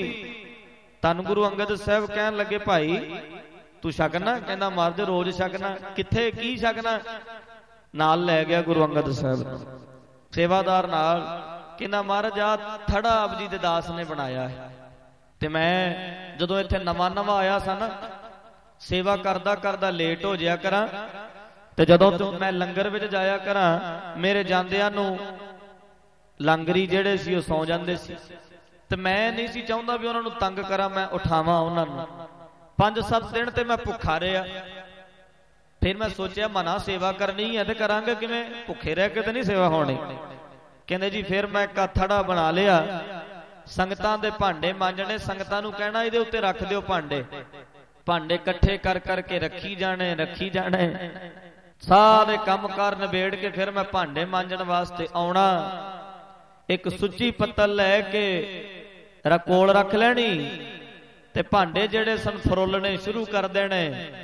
ਧੰਨ ਗੁਰੂ ਅੰਗਦ ਸਾਹਿਬ ਕਹਿਣ ਲੱਗੇ ਭਾਈ ਤੂੰ ਛਕਣਾ? ਕਹਿੰਦਾ ਮਹਾਰਾਜ ਰੋਜ਼ ਛਕਣਾ। ਕਿੱਥੇ ਕੀ ਛਕਣਾ? ਨਾਲ ਲੈ ਗਿਆ ਗੁਰੂ ਅੰਗਦ ਸਾਹਿਬ ਨੂੰ, ਸੇਵਾਦਾਰ ਨਾਲ। ਕਹਿੰਦਾ ਮਹਾਰਾਜ ਆ ਥੜਾ ਆਪ ਜੀ ਦੇ ਦਾਸ ਨੇ ਬਣਾਇਆ ਹੈ, ਤੇ ਮੈਂ ਜਦੋਂ ਇੱਥੇ ਨਵਾਂ ਨਵਾਂ ਆਇਆ ਸਾਂ ਨਾ, ਸੇਵਾ ਕਰਦਾ ਕਰਦਾ ਲੇਟ ਹੋ ਜਾਇਆ ਕਰਾਂ, ਤੇ ਜਦੋਂ ਮੈਂ ਲੰਗਰ ਵਿੱਚ ਜਾਇਆ ਕਰਾਂ ਮੇਰੇ ਜਾਂਦਿਆਂ ਨੂੰ ਲੰਗਰੀ ਜਿਹੜੇ ਸੀ ਉਹ ਸੌਂ ਜਾਂਦੇ ਸੀ, ਤੇ ਮੈਂ ਨਹੀਂ ਸੀ ਚਾਹੁੰਦਾ ਵੀ ਉਹਨਾਂ ਨੂੰ ਤੰਗ ਕਰਾਂ, ਮੈਂ ਉਠਾਵਾਂ ਉਹਨਾਂ ਨੂੰ। 5-7 ਦਿਨ ਤੇ ਮੈਂ ਭੁੱਖਾ ਰਿਹਾ। ਫਿਰ ਮੈਂ ਸੋਚਿਆ ਮਨਾ ਸੇਵਾ ਕਰਨੀ ਹੈ ਤੇ ਕਰਾਂਗੇ ਕਿਵੇਂ, ਭੁੱਖੇ ਰਹਿ ਕੇ ਤੇ ਨਹੀਂ ਸੇਵਾ ਹੋਣੀ। ਕਹਿੰਦੇ ਜੀ ਫਿਰ ਮੈਂ ਇੱਕ ਥੜਾ ਬਣਾ ਲਿਆ, ਸੰਗਤਾਂ ਦੇ ਭਾਂਡੇ ਮਾਂਜਣੇ, ਸੰਗਤਾਂ ਨੂੰ ਕਹਿਣਾ ਇਹਦੇ ਉੱਤੇ ਰੱਖ ਦਿਓ ਭਾਂਡੇ। ਭਾਂਡੇ ਇਕੱਠੇ ਕਰ ਕਰਕੇ ਰੱਖੀ ਜਾਣੇ ਰੱਖੀ ਜਾਣੇ, ਸਾਰੇ ਕੰਮ ਕਾਰ ਨਿਬੇੜ ਕੇ ਫਿਰ ਮੈਂ ਭਾਂਡੇ ਮਾਂਜਣ ਵਾਸਤੇ ਆਉਣਾ। ਇੱਕ ਸੁੱਚੀ ਪੱਤਲ ਲੈ ਕੇ ਕੋਲ ਰੱਖ ਲੈਣੀ, ਤੇ ਭਾਂਡੇ ਜਿਹੜੇ ਸਨ ਫਰੋਲਣੇ ਸ਼ੁਰੂ ਕਰ ਦੇਣੇ।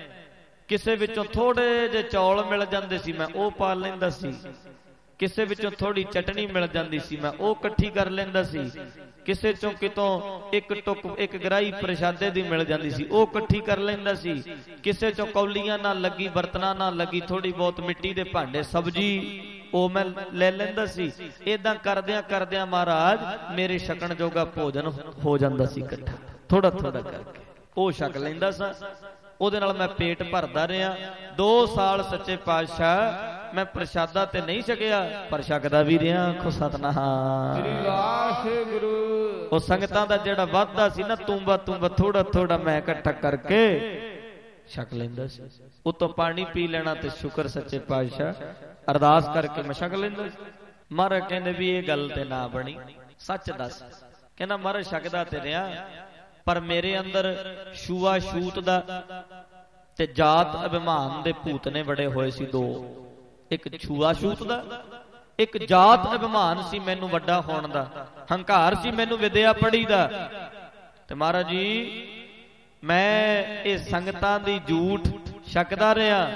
ਕਿਸੇ ਵਿੱਚੋਂ ਥੋੜੇ ਜਿਹੇ ਚੌਲ ਮਿਲ ਜਾਂਦੇ ਸੀ ਮੈਂ ਉਹ ਪਾ ਲੈਂਦਾ ਸੀ, ਕਿਸੇ ਵਿੱਚੋਂ ਥੋੜੀ ਚਟਣੀ ਮਿਲ ਜਾਂਦੀ ਸੀ ਮੈਂ ਉਹ ਇਕੱਠੀ ਕਰ ਲੈਂਦਾ ਸੀ, ਕਿਸੇ ਚੋਂ ਕਿਤੋਂ ਇੱਕ ਟੁੱਕ ਇੱਕ ਗਰਾਈ ਪ੍ਰਸ਼ਾਦੇ ਦੀ ਮਿਲ ਜਾਂਦੀ ਸੀ ਉਹ ਇਕੱਠੀ ਕਰ ਲੈਂਦਾ ਸੀ, ਕਿਸੇ ਚੋਂ ਕੌਲੀਆਂ ਨਾਲ ਲੱਗੀ ਬਰਤਨਾਂ ਨਾਲ ਲੱਗੀ ਥੋੜੀ ਬਹੁਤ ਮਿੱਟੀ ਦੇ ਭਾਂਡੇ ਸਬਜੀ ਉਹ ਮੈਂ ਲੈ ਲੈਂਦਾ ਸੀ। ਏਦਾਂ ਕਰਦਿਆਂ ਕਰਦਿਆਂ ਮਹਾਰਾਜ ਮੇਰੇ ਛਕਣ ਜੋਗਾ ਭੋਜਨ ਹੋ ਜਾਂਦਾ ਸੀ ਇਕੱਠਾ, ਥੋੜਾ ਥੋੜਾ ਕਰਕੇ ਉਹ ਛਕ ਲੈਂਦਾ ਸਾਂ। ਉਹਦੇ ਨਾਲ ਮੈਂ ਪੇਟ ਭਰਦਾ ਰਿਹਾ। 2 ਸਾਲ ਸੱਚੇ ਪਾਤਸ਼ਾਹ ਮੈਂ ਪ੍ਰਸ਼ਾਦਾ ਤੇ ਨਹੀਂ ਛਕਿਆ, ਪਰ ਛਕਦਾ ਵੀ ਰਿਹਾ। ਆਖੋ ਸਤਨਾਮ ਸ੍ਰੀ ਵਾਹਿਗੁਰੂ। ਉਹ ਸੰਗਤਾਂ ਦਾ ਜਿਹੜਾ ਵਾਧਾ ਸੀ ਨਾ ਤੂੰਬਾ ਤੂੰਬਾ ਥੋੜਾ ਥੋੜਾ ਮੈਂ ਇਕੱਠਾ ਕਰਕੇ ਛਕ ਲੈਂਦਾ ਸੀ। ਉਤੋਂ ਪਾਣੀ ਪੀ ਲੈਣਾ ਤੇ ਸ਼ੁਕਰ ਸੱਚੇ ਪਾਤਸ਼ਾਹ ਅਰਦਾਸ ਕਰਕੇ ਮੈਂ ਛਕ ਲੈਂਦਾ ਸੀ। ਮਹਾਰਾਜ ਕਹਿੰਦੇ ਵੀ ਇਹ ਗੱਲ ਤੇ ਨਾ ਬਣੀ, ਸੱਚ ਦੱਸ। ਕਹਿੰਦਾ ਮਹਾਰਾਜ ਛਕਦਾ ਤੇ ਰਿਹਾ, ਪਰ ਮੇਰੇ ਅੰਦਰ ਛੂਆ ਛੂਤ ਦਾ ਤੇ ਜਾਤ ਅਭਿਮਾਨ ਦੇ ਭੂਤ ਨੇ ਵੜੇ ਹੋਏ ਸੀ 2। ਇੱਕ ਛੂਆ ਛੂਤ ਦਾ, ਇੱਕ ਜਾਤ ਅਭਿਮਾਨ ਸੀ ਮੈਨੂੰ ਵੱਡਾ ਹੋਣ ਦਾ, ਹੰਕਾਰ ਸੀ ਮੈਨੂੰ ਵਿਦਿਆ ਪੜ੍ਹੀ ਦਾ। ਤੇ ਮਹਾਰਾਜ ਜੀ ਮੈਂ ਇਹ ਸੰਗਤਾਂ ਦੀ ਝੂਠ ਛਕਦਾ ਰਿਹਾ,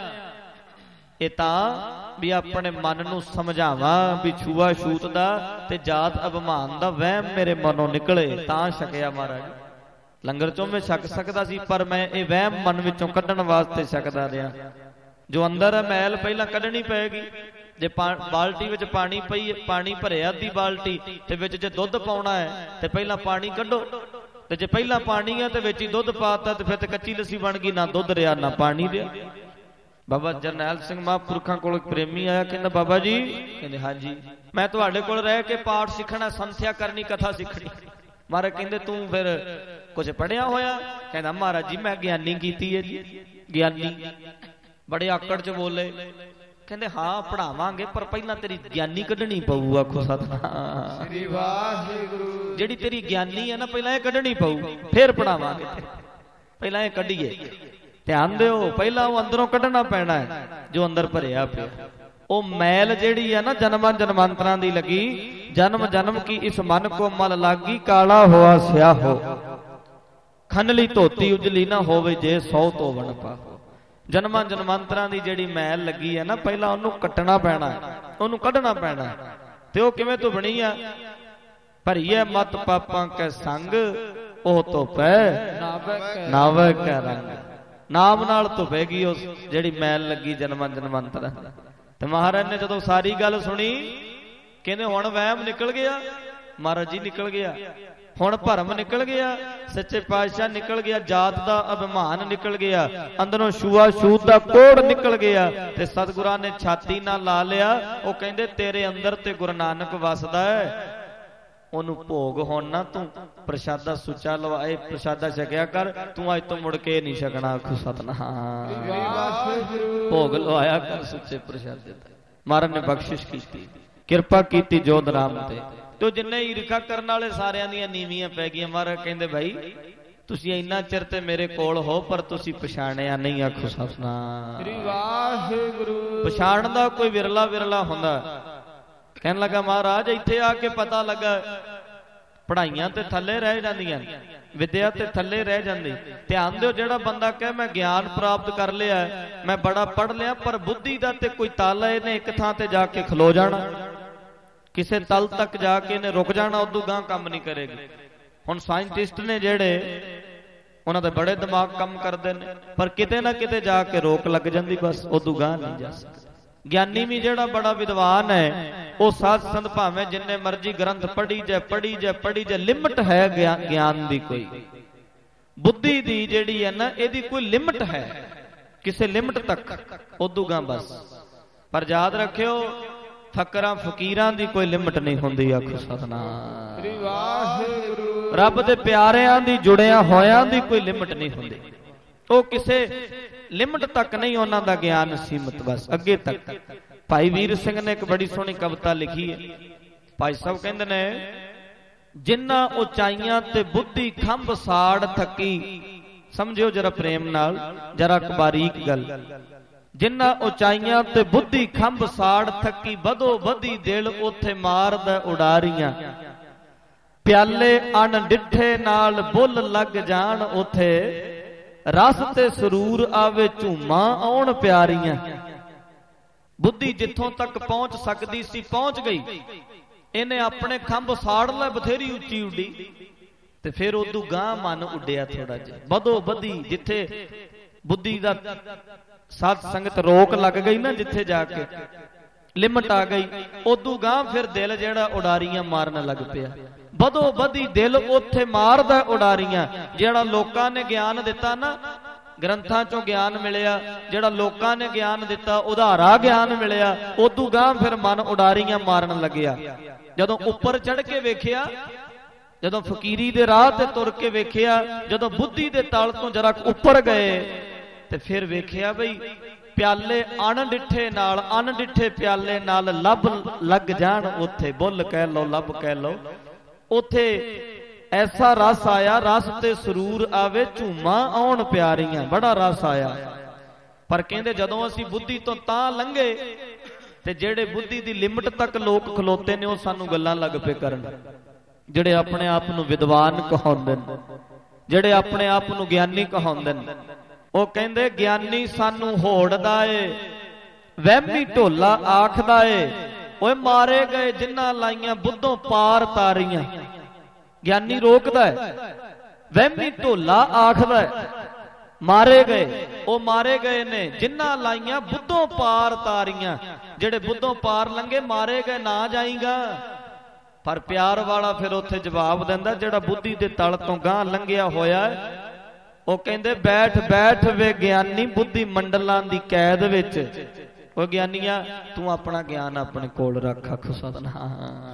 ਇਹ ਤਾਂ ਵੀ ਆਪਣੇ ਮਨ ਨੂੰ ਸਮਝਾਵਾਂ ਵੀ ਛੂਆ ਛੂਤ ਦਾ ਤੇ ਜਾਤ ਅਭਿਮਾਨ ਦਾ ਵਹਿਮ ਮੇਰੇ ਮਨੋਂ ਨਿਕਲੇ ਤਾਂ ਛਕਿਆ। ਮਹਾਰਾਜ ਲੰਗਰ ਚੋਂ ਮੈਂ ਛਕ ਸਕਦਾ ਸੀ, ਪਰ ਮੈਂ ਇਹ ਵਹਿਮ ਮਨ ਵਿੱਚੋਂ ਕੱਢਣ ਵਾਸਤੇ ਛਕਦਾ ਰਿਹਾ। ਜੋ ਅੰਦਰ ਹੈ ਮੈਲ ਪਹਿਲਾਂ ਕੱਢਣੀ ਪਏਗੀ। ਜੇ ਬਾਲਟੀ ਵਿੱਚ ਪਾਣੀ ਪਈ, ਪਾਣੀ ਭਰਿਆ ਅੱਧੀ ਬਾਲਟੀ, ਤੇ ਵਿੱਚ ਜੇ ਦੁੱਧ ਪਾਉਣਾ ਹੈ ਤੇ ਪਹਿਲਾਂ ਪਾਣੀ ਕੱਢੋ, ਤੇ ਜੇ ਪਹਿਲਾਂ ਪਾਣੀ ਹੈ ਤੇ ਵਿੱਚ ਹੀ ਦੁੱਧ ਪਾਤਾ ਤੇ ਫਿਰ ਤੇ ਕੱਚੀ ਲੱਸੀ ਬਣ ਗਈ, ਨਾ ਦੁੱਧ ਰਿਹਾ ਨਾ ਪਾਣੀ ਰਿਹਾ। ਬਾਬਾ ਜਰਨੈਲ ਸਿੰਘ ਮਹਾਂਪੁਰਖਾਂ ਕੋਲ ਇੱਕ ਪ੍ਰੇਮੀ ਆਇਆ, ਕਹਿੰਦਾ ਬਾਬਾ ਜੀ, ਕਹਿੰਦੇ ਹਾਂਜੀ ਮੈਂ ਤੁਹਾਡੇ ਕੋਲ ਰਹਿ ਕੇ ਪਾਠ ਸਿੱਖਣਾ, ਸੰਥਿਆ ਕਰਨੀ, ਕਥਾ ਸਿੱਖਣੀ। ਮਹਾਰਾਜ ਕਹਿੰਦੇ ਤੂੰ ਫਿਰ ਕੁਝ ਪੜਿਆ ਹੋਇਆ? ਕਹਿੰਦਾ ਮਹਾਰਾਜ ਜੀ ਮੈਂ ਗਿਆਨੀ ਕੀਤੀ ਹੈ ਜੀ। ਗਿਆਨੀ ਬੜੇ ਆਕੜ ਚ ਬੋਲੇ। ਕਹਿੰਦੇ ਹਾਂ ਪੜਾਵਾਂਗੇ, ਪਰ ਪਹਿਲਾਂ ਤੇਰੀ ਗਿਆਨੀ ਕੱਢਣੀ ਪਊ। ਆਖੋ ਸਤਨਾਮ ਸ੍ਰੀ ਵਾਹਿਗੁਰੂ। ਜਿਹੜੀ ਤੇਰੀ ਗਿਆਨੀ ਹੈ ਨਾ ਪਹਿਲਾਂ ਇਹ ਕੱਢਣੀ ਪਊ, ਫਿਰ ਪੜਾਵਾਂਗੇ। ਪਹਿਲਾਂ ਇਹ ਕੱਢੀਏ, ਧਿਆਨ ਦਿਓ, ਪਹਿਲਾਂ ਉਹ ਅੰਦਰੋਂ ਕੱਢਣਾ ਪੈਣਾ ਹੈ ਜੋ ਅੰਦਰ ਭਰਿਆ ਪਿਆ। ਉਹ ਮੈਲ ਜਿਹੜੀ ਹੈ ਨਾ ਜਨਮਾਂ ਜਨਮਾਂਤਰਾਂ ਦੀ ਲੱਗੀ, ਜਨਮ ਜਨਮ ਕੀ ਇਸ ਮਨ ਕੋ ਮਲ ਲਾਗੀ, ਕਾਲਾ ਹੋਆ ਸਿਆਹੋ ਖਨਲੀ ਧੋਤੀ ਉਜਲੀ ਨਾ ਹੋਵੇ, ਜੇ 100 ਧੋਵਣ ਪਾਹੋ। ਜਨਮਾਂ ਜਨਮਾਂਤਰਾਂ ਦੀ ਜਿਹੜੀ ਮੈਲ ਲੱਗੀ ਹੈ ਨਾ ਪਹਿਲਾਂ ਉਹਨੂੰ ਕੱਟਣਾ ਪੈਣਾ, ਉਹਨੂੰ ਕੱਢਣਾ ਪੈਣਾ। ਤੇ ਉਹ ਕਿਵੇਂ ਧੁਬਣੀ ਆ? ਭਰੀਏ ਮਤ ਪਾਪਾਂ ਕੈ ਸੰਗ, ਉਹ ਧੋਪੈ ਨਾਵੈ ਕੈ ਰੰਗ। ਨਾਮ ਨਾਲ ਧੁਪੇਗੀ ਉਸ ਜਿਹੜੀ ਮੈਲ ਲੱਗੀ ਜਨਮਾਂ ਜਨਮਾਂਤਰਾਂ। ਤੇ ਮਹਾਰਾਜ ਨੇ ਜਦੋਂ ਸਾਰੀ ਗੱਲ ਸੁਣੀ ਕਹਿੰਦੇ ਹੁਣ ਵਹਿਮ ਨਿਕਲ ਗਿਆ। ਮਹਾਰਾਜ ਜੀ ਨਿਕਲ ਗਿਆ, ਹੁਣ ਭਰਮ ਨਿਕਲ ਗਿਆ, ਸੱਚੇ ਪਾਤਸ਼ਾਹ ਨਿਕਲ ਗਿਆ, ਜਾਤ ਦਾ ਅਭਿਮਾਨ ਨਿਕਲ ਗਿਆ, ਅੰਦਰੋਂ ਛੂਆ ਛੂਤ ਦਾ ਕੋੜ ਨਿਕਲ ਗਿਆ। ਤੇ ਸਤਿਗੁਰਾਂ ਨੇ ਛਾਤੀ ਨਾਲ ਲਾ ਲਿਆ। ਉਹ ਕਹਿੰਦੇ ਤੇਰੇ ਅੰਦਰ ਤੇ ਗੁਰੂ ਨਾਨਕ ਵਸਦਾ ਹੈ, ਉਹਨੂੰ ਭੋਗ ਹੁਣ ਨਾ ਤੂੰ ਪ੍ਰਸ਼ਾਦਾ ਸੁੱਚਾ ਲਵਾਏ, ਪ੍ਰਸ਼ਾਦਾ ਛਕਿਆ ਕਰ, ਤੂੰ ਅੱਜ ਤੋਂ ਮੁੜ ਕੇ ਨਹੀਂ ਛਕਣਾ। ਆਖੋ ਸਤਿਨਾਮ। ਭੋਗ ਲਵਾਇਆ ਕਰ ਸੁੱਚੇ ਪ੍ਰਸ਼ਾਦੇ ਦਾ। ਮਹਾਰਾਜ ਨੇ ਬਖਸ਼ਿਸ਼ ਕੀਤੀ, ਕਿਰਪਾ ਕੀਤੀ ਜੋਧ ਰਾਮ ਤੇ ਜਿੰਨੇ ਈਰਖਾ ਕਰਨ ਵਾਲੇ ਸਾਰਿਆਂ ਦੀਆਂ ਨੀਵੀਆਂ ਪੈ ਗਈਆਂ। ਮਹਾਰਾਜ ਕਹਿੰਦੇ ਭਾਈ ਤੁਸੀਂ ਇੰਨਾ ਚਿਰ ਤੇ ਮੇਰੇ ਕੋਲ ਹੋ ਪਰ ਤੁਸੀਂ ਪਛਾਣਿਆ ਨਹੀਂ। ਆਖੋ ਸਤਿਨਾਮ। ਪਛਾਣਨ ਦਾ ਕੋਈ ਵਿਰਲਾ ਵਿਰਲਾ ਹੁੰਦਾ। ਕਹਿਣ ਲੱਗਾ ਮਹਾਰਾਜ ਇੱਥੇ ਆ ਕੇ ਪਤਾ ਲੱਗਾ ਪੜ੍ਹਾਈਆਂ ਤੇ ਥੱਲੇ ਰਹਿ ਜਾਂਦੀਆਂ, ਵਿਦਿਆ ਤੇ ਥੱਲੇ ਰਹਿ ਜਾਂਦੀ। ਧਿਆਨ ਦਿਓ, ਜਿਹੜਾ ਬੰਦਾ ਕਹੇ ਮੈਂ ਗਿਆਨ ਪ੍ਰਾਪਤ ਕਰ ਲਿਆ, ਮੈਂ ਬੜਾ ਪੜ੍ਹ ਲਿਆ, ਪਰ ਬੁੱਧੀ ਦਾ ਤੇ ਕੋਈ ਤਲ ਹੈ, ਇਹਨੇ ਇੱਕ ਥਾਂ ਤੇ ਜਾ ਕੇ ਖਲੋ ਜਾਣਾ, ਕਿਸੇ ਤਲ ਤੱਕ ਜਾ ਕੇ ਇਹਨੇ ਰੁਕ ਜਾਣਾ, ਉਦੋਂ ਗਾਂ ਕੰਮ ਨਹੀਂ ਕਰੇਗੀ। ਹੁਣ ਸਾਇੰਟਿਸਟ ਨੇ ਜਿਹੜੇ, ਉਹਨਾਂ ਦੇ ਬੜੇ ਦਿਮਾਗ ਕੰਮ ਕਰਦੇ ਨੇ, ਪਰ ਕਿਤੇ ਨਾ ਕਿਤੇ ਜਾ ਕੇ ਰੋਕ ਲੱਗ ਜਾਂਦੀ, ਬਸ ਉਦੋਂ ਗਾਂ ਨਹੀਂ ਜਾ ਸਕਦਾ। ਗਿਆਨੀ ਵੀ ਜਿਹੜਾ ਬੜਾ ਵਿਦਵਾਨ ਹੈ, ਉਹ ਸਾਧ ਸੰਤ ਭਾਵੇਂ ਜਿੰਨੇ ਮਰਜੀ ਗ੍ਰੰਥ ਪੜ੍ਹੀ ਜਾਏ ਪੜ੍ਹੀ ਜਾਏ ਪੜ੍ਹੀ ਜਾਏ, ਲਿਮਟ ਹੈ ਗਿਆਨ ਦੀ। ਕੋਈ ਬੁੱਧੀ ਦੀ ਜਿਹੜੀ ਹੈ ਨਾ, ਇਹਦੀ ਕੋਈ ਲਿਮਟ ਹੈ, ਕਿਸੇ ਲਿਮਟ ਤੱਕ, ਉਦੋਂ ਗਾਂ ਬਸ। ਪਰ ਯਾਦ ਰੱਖਿਓ ਫਕਰਾਂ ਫਕੀਰਾਂ ਦੀ ਕੋਈ ਲਿਮਟ ਨਹੀਂ ਹੁੰਦੀ। ਆਖੋ ਸਤਿਨਾਮ। ਰੱਬ ਦੇ ਪਿਆਰਿਆਂ ਦੀ, ਜੁੜਿਆਂ ਹੋਇਆਂ ਦੀ ਕੋਈ ਲਿਮਟ ਨਹੀਂ ਹੁੰਦੀ। ਉਹ ਕਿਸੇ ਲਿਮਟ ਤੱਕ ਨਹੀਂ ਉਹਨਾਂ ਦਾ ਗਿਆਨ ਸੀਮਤ, ਬਸ ਅੱਗੇ ਤੱਕ। ਭਾਈ ਵੀਰ ਸਿੰਘ ਨੇ ਇੱਕ ਬੜੀ ਸੋਹਣੀ ਕਵਿਤਾ ਲਿਖੀ ਹੈ। ਭਾਈ ਸਾਹਿਬ ਕਹਿੰਦੇ ਨੇ, ਜਿਨ੍ਹਾਂ ਉਚਾਈਆਂ ਤੇ ਬੁੱਧੀ ਖੰਭ ਸਾੜ ਥੱਕੀ। ਸਮਝਿਓ ਜਰਾ ਪ੍ਰੇਮ ਨਾਲ, ਜਰਾ ਬਾਰੀਕ ਗੱਲ। ਜਿਨ੍ਹਾਂ ਉਚਾਈਆਂ ਤੇ ਬੁੱਧੀ ਖੰਭ ਸਾੜ ਥੱਕੀ, ਵਧੋ ਵਧੀ ਦਿਲ ਉੱਥੇ ਮਾਰਦਾ ਉਡਾਰੀਆਂ। ਪਿਆਲੇ ਅਣ ਡਿੱਠੇ ਨਾਲ ਬੁੱਲ ਲੱਗ ਜਾਣ ਉੱਥੇ, ਰਸ ਤੇ ਸਰੂਰ ਆਵੇ ਝੂਮਾਂ ਆਉਣ ਪਿਆਰੀਆਂ। ਬੁੱਧੀ ਜਿੱਥੋਂ ਤੱਕ ਪਹੁੰਚ ਸਕਦੀ ਸੀ ਪਹੁੰਚ ਗਈ, ਇਹਨੇ ਆਪਣੇ ਖੰਭ ਸਾੜ ਲੈ, ਬਥੇਰੀ ਉੱਚੀ ਉੱਡੀ, ਤੇ ਫਿਰ ਉਦੋਂ ਗਾਂ ਮਨ ਉੱਡਿਆ ਥੋੜਾ ਜਿਹਾ। ਵਧੋ ਵਧੀ, ਜਿੱਥੇ ਬੁੱਧੀ ਦਾ ਸਾਧ ਸੰਗਤ ਰੋਕ ਲੱਗ ਗਈ ਨਾ, ਜਿੱਥੇ ਜਾ ਕੇ ਲਿਮਟ ਆ ਗਈ, ਉਦੋਂ ਗਾਂ ਫਿਰ ਦਿਲ ਜਿਹੜਾ ਉਡਾਰੀਆਂ ਮਾਰਨ ਲੱਗ ਪਿਆ। ਵਧੋ ਵਧੀ ਦਿਲ ਉੱਥੇ ਮਾਰਦਾ ਉਡਾਰੀਆਂ। ਜਿਹੜਾ ਲੋਕਾਂ ਨੇ ਗਿਆਨ ਦਿੱਤਾ ਨਾ, ਗ੍ਰੰਥਾਂ ਚੋਂ ਗਿਆਨ ਮਿਲਿਆ, ਜਿਹੜਾ ਲੋਕਾਂ ਨੇ ਗਿਆਨ ਦਿੱਤਾ, ਉਧਾਰਾ ਗਿਆਨ ਮਿਲਿਆ, ਉਦੋਂ ਗਾਂ ਫਿਰ ਮਨ ਉਡਾਰੀਆਂ ਮਾਰਨ ਲੱਗਿਆ। ਜਦੋਂ ਉੱਪਰ ਚੜ੍ਹ ਕੇ ਵੇਖਿਆ, ਜਦੋਂ ਫਕੀਰੀ ਦੇ ਰਾਹ ਤੇ ਤੁਰ ਕੇ ਵੇਖਿਆ, ਜਦੋਂ ਬੁੱਧੀ ਦੇ ਤਲ ਤੋਂ ਜਰਾ ਉੱਪਰ ਗਏ, ਤੇ ਫਿਰ ਵੇਖਿਆ ਬਈ ਪਿਆਲੇ ਅਣਡਿੱਠੇ ਨਾਲ, ਅਣਡਿੱਠੇ ਪਿਆਲੇ ਨਾਲ ਲੱਭ ਲੱਗ ਜਾਣ ਉੱਥੇ। ਬੁੱਲ ਕਹਿ ਲਓ, ਲੱਭ ਕਹਿ ਲਓ, ਉੱਥੇ ਐਸਾ ਰਸ ਆਇਆ, ਰਸ ਤੇ ਸਰੂਰ ਆਵੇ ਝੂਮਾਂ ਆਉਣ ਪਿਆਰੀਆਂ। ਬੜਾ ਰਸ ਆਇਆ। ਪਰ ਕਹਿੰਦੇ ਜਦੋਂ ਅਸੀਂ ਬੁੱਧੀ ਤੋਂ ਤਾਂ ਲੰਘੇ, ਤੇ ਜਿਹੜੇ ਬੁੱਧੀ ਦੀ ਲਿਮਟ ਤੱਕ ਲੋਕ ਖਲੋਤੇ ਨੇ, ਉਹ ਸਾਨੂੰ ਗੱਲਾਂ ਲੱਗ ਪਏ ਕਰਨ। ਜਿਹੜੇ ਆਪਣੇ ਆਪ ਨੂੰ ਵਿਦਵਾਨ ਕਹਾਉਂਦੇ ਨੇ, ਜਿਹੜੇ ਆਪਣੇ ਆਪ ਨੂੰ ਗਿਆਨੀ ਕਹਾਉਂਦੇ ਨੇ, ਉਹ ਕਹਿੰਦੇ ਗਿਆਨੀ ਸਾਨੂੰ ਹੋੜਦਾ ਏ, ਵਹਿਮੀ ਢੋਲਾ ਆਖਦਾ ਏ, ਓਏ ਮਾਰੇ ਗਏ ਜਿਨ੍ਹਾਂ ਲਾਈਆਂ ਬੁੱਧੋਂ ਪਾਰ ਤਾਰੀਆਂ। ਗਿਆਨੀ ਰੋਕਦਾ ਹੈ, ਵਹਿਮੀ ਢੋਲਾ ਆਖਦਾ ਹੈ, ਮਾਰੇ ਗਏ, ਉਹ ਮਾਰੇ ਗਏ ਨੇ ਜਿਨ੍ਹਾਂ ਲਾਈਆਂ ਬੁੱਧੋਂ ਪਾਰ ਤਾਰੀਆਂ। ਜਿਹੜੇ ਬੁੱਧੋਂ ਪਾਰ ਲੰਘੇ, ਮਾਰੇ ਗਏ ਨਾ ਜਾਈਗਾ। ਪਰ ਪਿਆਰ ਵਾਲਾ ਫਿਰ ਉੱਥੇ ਜਵਾਬ ਦਿੰਦਾ, ਜਿਹੜਾ ਬੁੱਧੀ ਦੇ ਤਲ ਤੋਂ ਗਾਂ ਲੰਘਿਆ ਹੋਇਆ, ਉਹ ਕਹਿੰਦੇ ਬੈਠ ਬੈਠ ਵੇ ਗਿਆਨੀ ਬੁੱਧੀ ਮੰਡਲਾਂ ਦੀ ਕੈਦ ਵਿੱਚ। ਉਹ ਗਿਆਨੀਆਂ ਤੂੰ ਆਪਣਾ ਗਿਆਨ ਆਪਣੇ ਕੋਲ ਰੱਖ। ਆਖੋ ਸਤਿਨਾਮ।